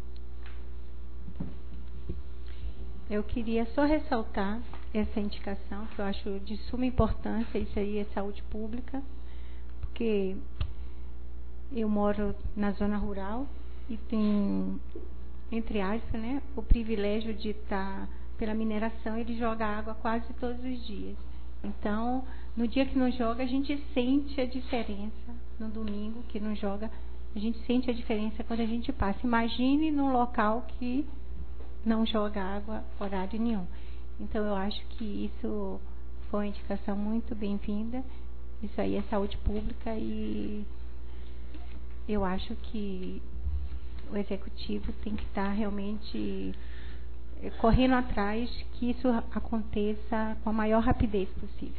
Eu queria só ressaltar essa indicação, que eu acho de suma importância. Isso aí é saúde pública, porque eu moro na zona rural e tenho, entre aspas, né, o privilégio de estar pela mineração. Ele joga água quase todos os dias. Então, no dia que não joga, a gente sente a diferença. No domingo que não joga, a gente sente a diferença quando a gente passa. Imagine num local que não joga água horário nenhum. Então, eu acho que isso foi uma indicação muito bem-vinda. Isso aí é saúde pública, e eu acho que o executivo tem que estar realmente correndo atrás que isso aconteça com a maior rapidez possível.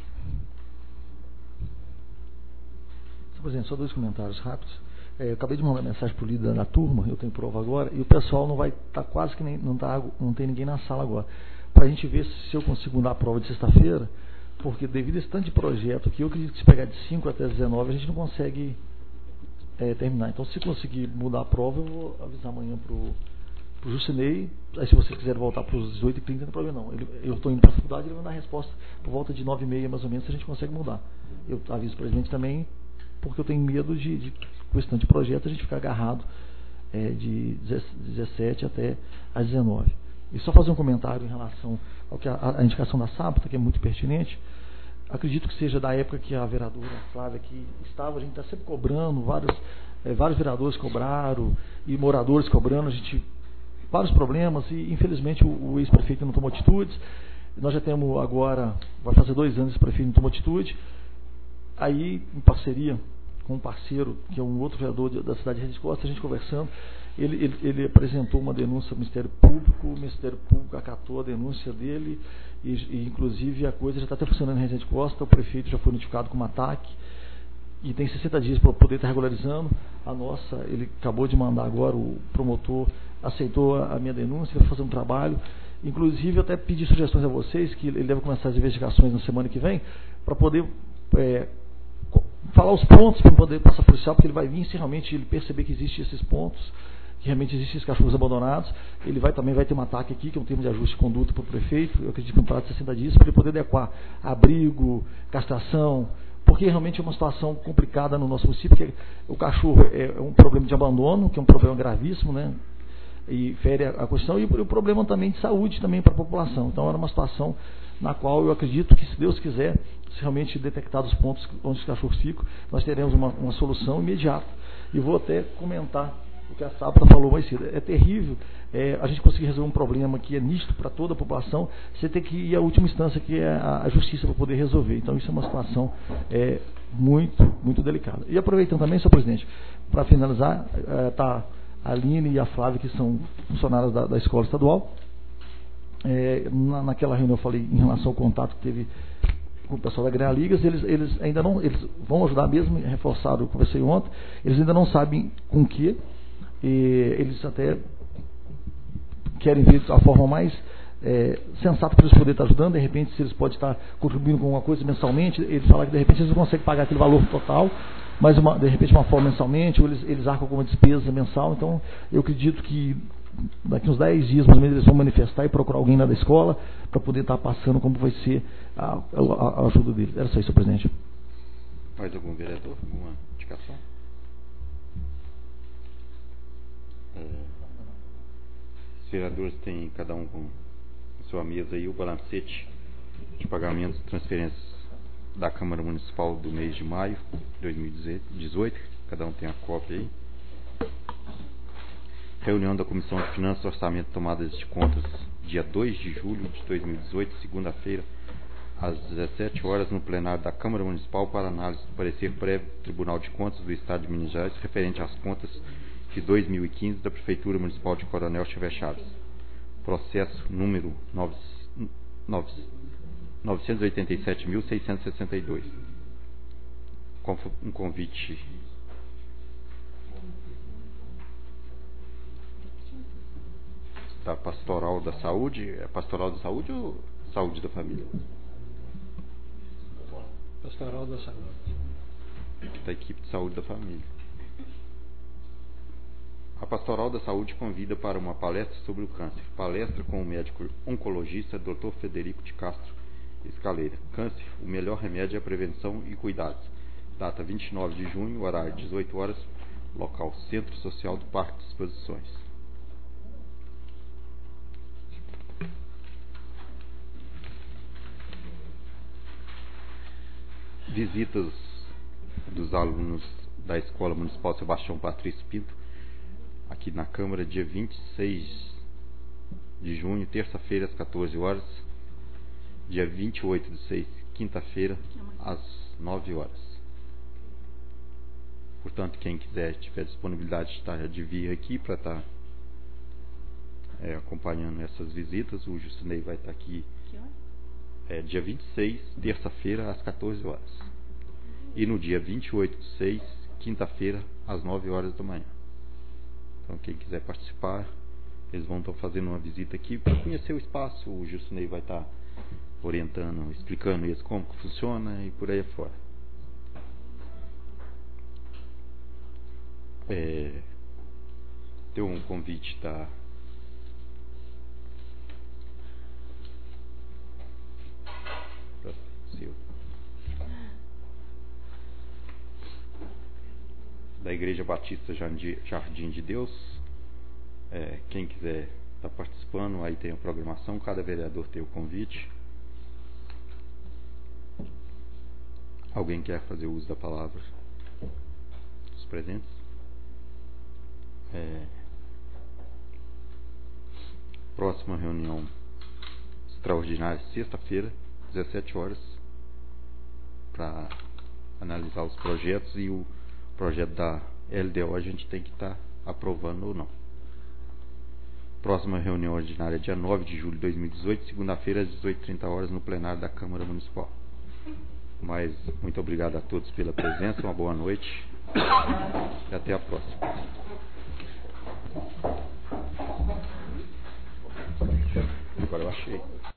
Senhor presidente, só 2 comentários rápidos. Eu acabei de mandar mensagem para o líder da turma, eu tenho prova agora, e o pessoal não vai estar quase que não tem ninguém na sala agora. Para a gente ver se eu consigo mudar a prova de sexta-feira, porque devido a esse tanto de projeto aqui, eu acredito que se pegar de 5 até 19, a gente não consegue terminar. Então, se conseguir mudar a prova, eu vou avisar amanhã para o o Jucinei. Aí se vocês quiserem voltar para os 18h30, não tem problema não. Eu estou indo para a faculdade, ele vai dar a resposta por volta de 9h30 mais ou menos, se a gente consegue mudar. Eu aviso o presidente também, porque eu tenho medo de questão de projeto, a gente ficar agarrado de 17 até às 19. E só fazer um comentário em relação ao que a indicação da Sábata, que é muito pertinente. Acredito que seja da época que a vereadora Flávia aqui estava, a gente está sempre cobrando, vários vereadores cobraram e moradores cobrando, vários problemas, e infelizmente o ex-prefeito não tomou atitudes. Nós já temos agora, vai fazer 2 anos esse prefeito não tomou atitude. Aí, em parceria com um parceiro, que é um outro vereador da cidade de Rede Costa, a gente conversando, ele apresentou uma denúncia ao Ministério Público, o Ministério Público acatou a denúncia dele, e inclusive a coisa já está até funcionando em Rede Costa, o prefeito já foi notificado com um ataque, e tem 60 dias para poder estar regularizando. A nossa, ele acabou de mandar agora, o promotor aceitou a minha denúncia, vai fazer um trabalho. Inclusive, eu até pedi sugestões a vocês, que ele deve começar as investigações na semana que vem, para poder falar os pontos, para poder passar por policial, porque ele vai vir, se realmente ele perceber que existem esses pontos, que realmente existem esses cachorros abandonados, ele também vai ter um ataque aqui, que é um termo de ajuste de conduta para o prefeito, eu acredito que um prazo de 60 dias, para ele poder adequar abrigo, castração, porque realmente é uma situação complicada no nosso município, porque o cachorro é um problema de abandono, que é um problema gravíssimo, né? E fere a questão, e o problema também de saúde também para a população. Então era uma situação na qual eu acredito que, se Deus quiser, se realmente detectar os pontos onde os cachorros ficam, nós teremos uma solução imediata. E vou até comentar o que a Sábata falou mais cedo. É terrível a gente conseguir resolver um problema que é nítido para toda a população, você tem que ir à última instância, que é a justiça, para poder resolver. Então isso é uma situação muito, muito delicada. E aproveitando também, senhor presidente, para finalizar, está a Aline e a Flávia, que são funcionárias da escola estadual. Naquela reunião eu falei em relação ao contato que teve com o pessoal da Greia Ligas, eles ainda não, eles vão ajudar mesmo, reforçaram, eu conversei ontem, eles ainda não sabem com o que, eles até querem ver a forma mais sensata para eles poderem estar ajudando, de repente se eles podem estar contribuindo com alguma coisa mensalmente, eles falaram que de repente eles não conseguem pagar aquele valor total, mas de repente uma forma mensalmente, ou eles arcam com uma despesa mensal. Então eu acredito que daqui uns 10 dias mais ou menos eles vão manifestar e procurar alguém lá da escola para poder estar passando como vai ser a ajuda deles. Era só isso, senhor presidente. Mais algum vereador? Alguma indicação? Os vereadores têm cada um com sua mesa aí o balancete de pagamentos e transferências da Câmara Municipal do mês de maio de 2018. Cada um tem a cópia aí. Reunião da Comissão de Finanças e Orçamento, tomadas de contas, dia 2 de julho de 2018, segunda-feira, às 17 horas, no plenário da Câmara Municipal, para análise do parecer prévio do Tribunal de Contas do Estado de Minas Gerais, referente às contas de 2015 da Prefeitura Municipal de Coronel Xavier Chaves. Processo número 987.662. Um convite da Pastoral da Saúde. É Pastoral da Saúde ou Saúde da Família? Pastoral da Saúde. Da equipe de Saúde da Família. A Pastoral da Saúde convida para uma palestra sobre o câncer. Palestra com o médico oncologista Dr. Frederico de Castro Escaleira. Câncer, o melhor remédio é a prevenção e cuidados. Data 29 de junho, horário 18 horas, local Centro Social do Parque de Exposições. Visitas dos alunos da Escola Municipal Sebastião Patrício Pinto, aqui na Câmara, dia 26 de junho, terça-feira, às 14 horas. Dia 28 de 6, quinta-feira, às 9 horas. Portanto, quem quiser, tiver disponibilidade de vir aqui para estar acompanhando essas visitas, o Justinei vai estar aqui dia 26, terça-feira, às 14 horas. E no dia 28 de 6, quinta-feira, às 9 horas da manhã. Então, quem quiser participar, eles vão estar fazendo uma visita aqui para conhecer o espaço. O Justinei vai estar orientando, explicando eles como que funciona e por aí afora. Tem um convite da seu. Da Igreja Batista Jardim de Deus, quem quiser estar participando, aí tem a programação, cada vereador tem o convite. Alguém quer fazer uso da palavra? Os presentes? Próxima reunião extraordinária, sexta-feira, 17 horas, para analisar os projetos, e o projeto da LDO a gente tem que estar aprovando ou não. Próxima reunião ordinária, dia 9 de julho de 2018, segunda-feira, às 18h30, no plenário da Câmara Municipal. Mas muito obrigado a todos pela presença, uma boa noite e até a próxima. Agora eu achei.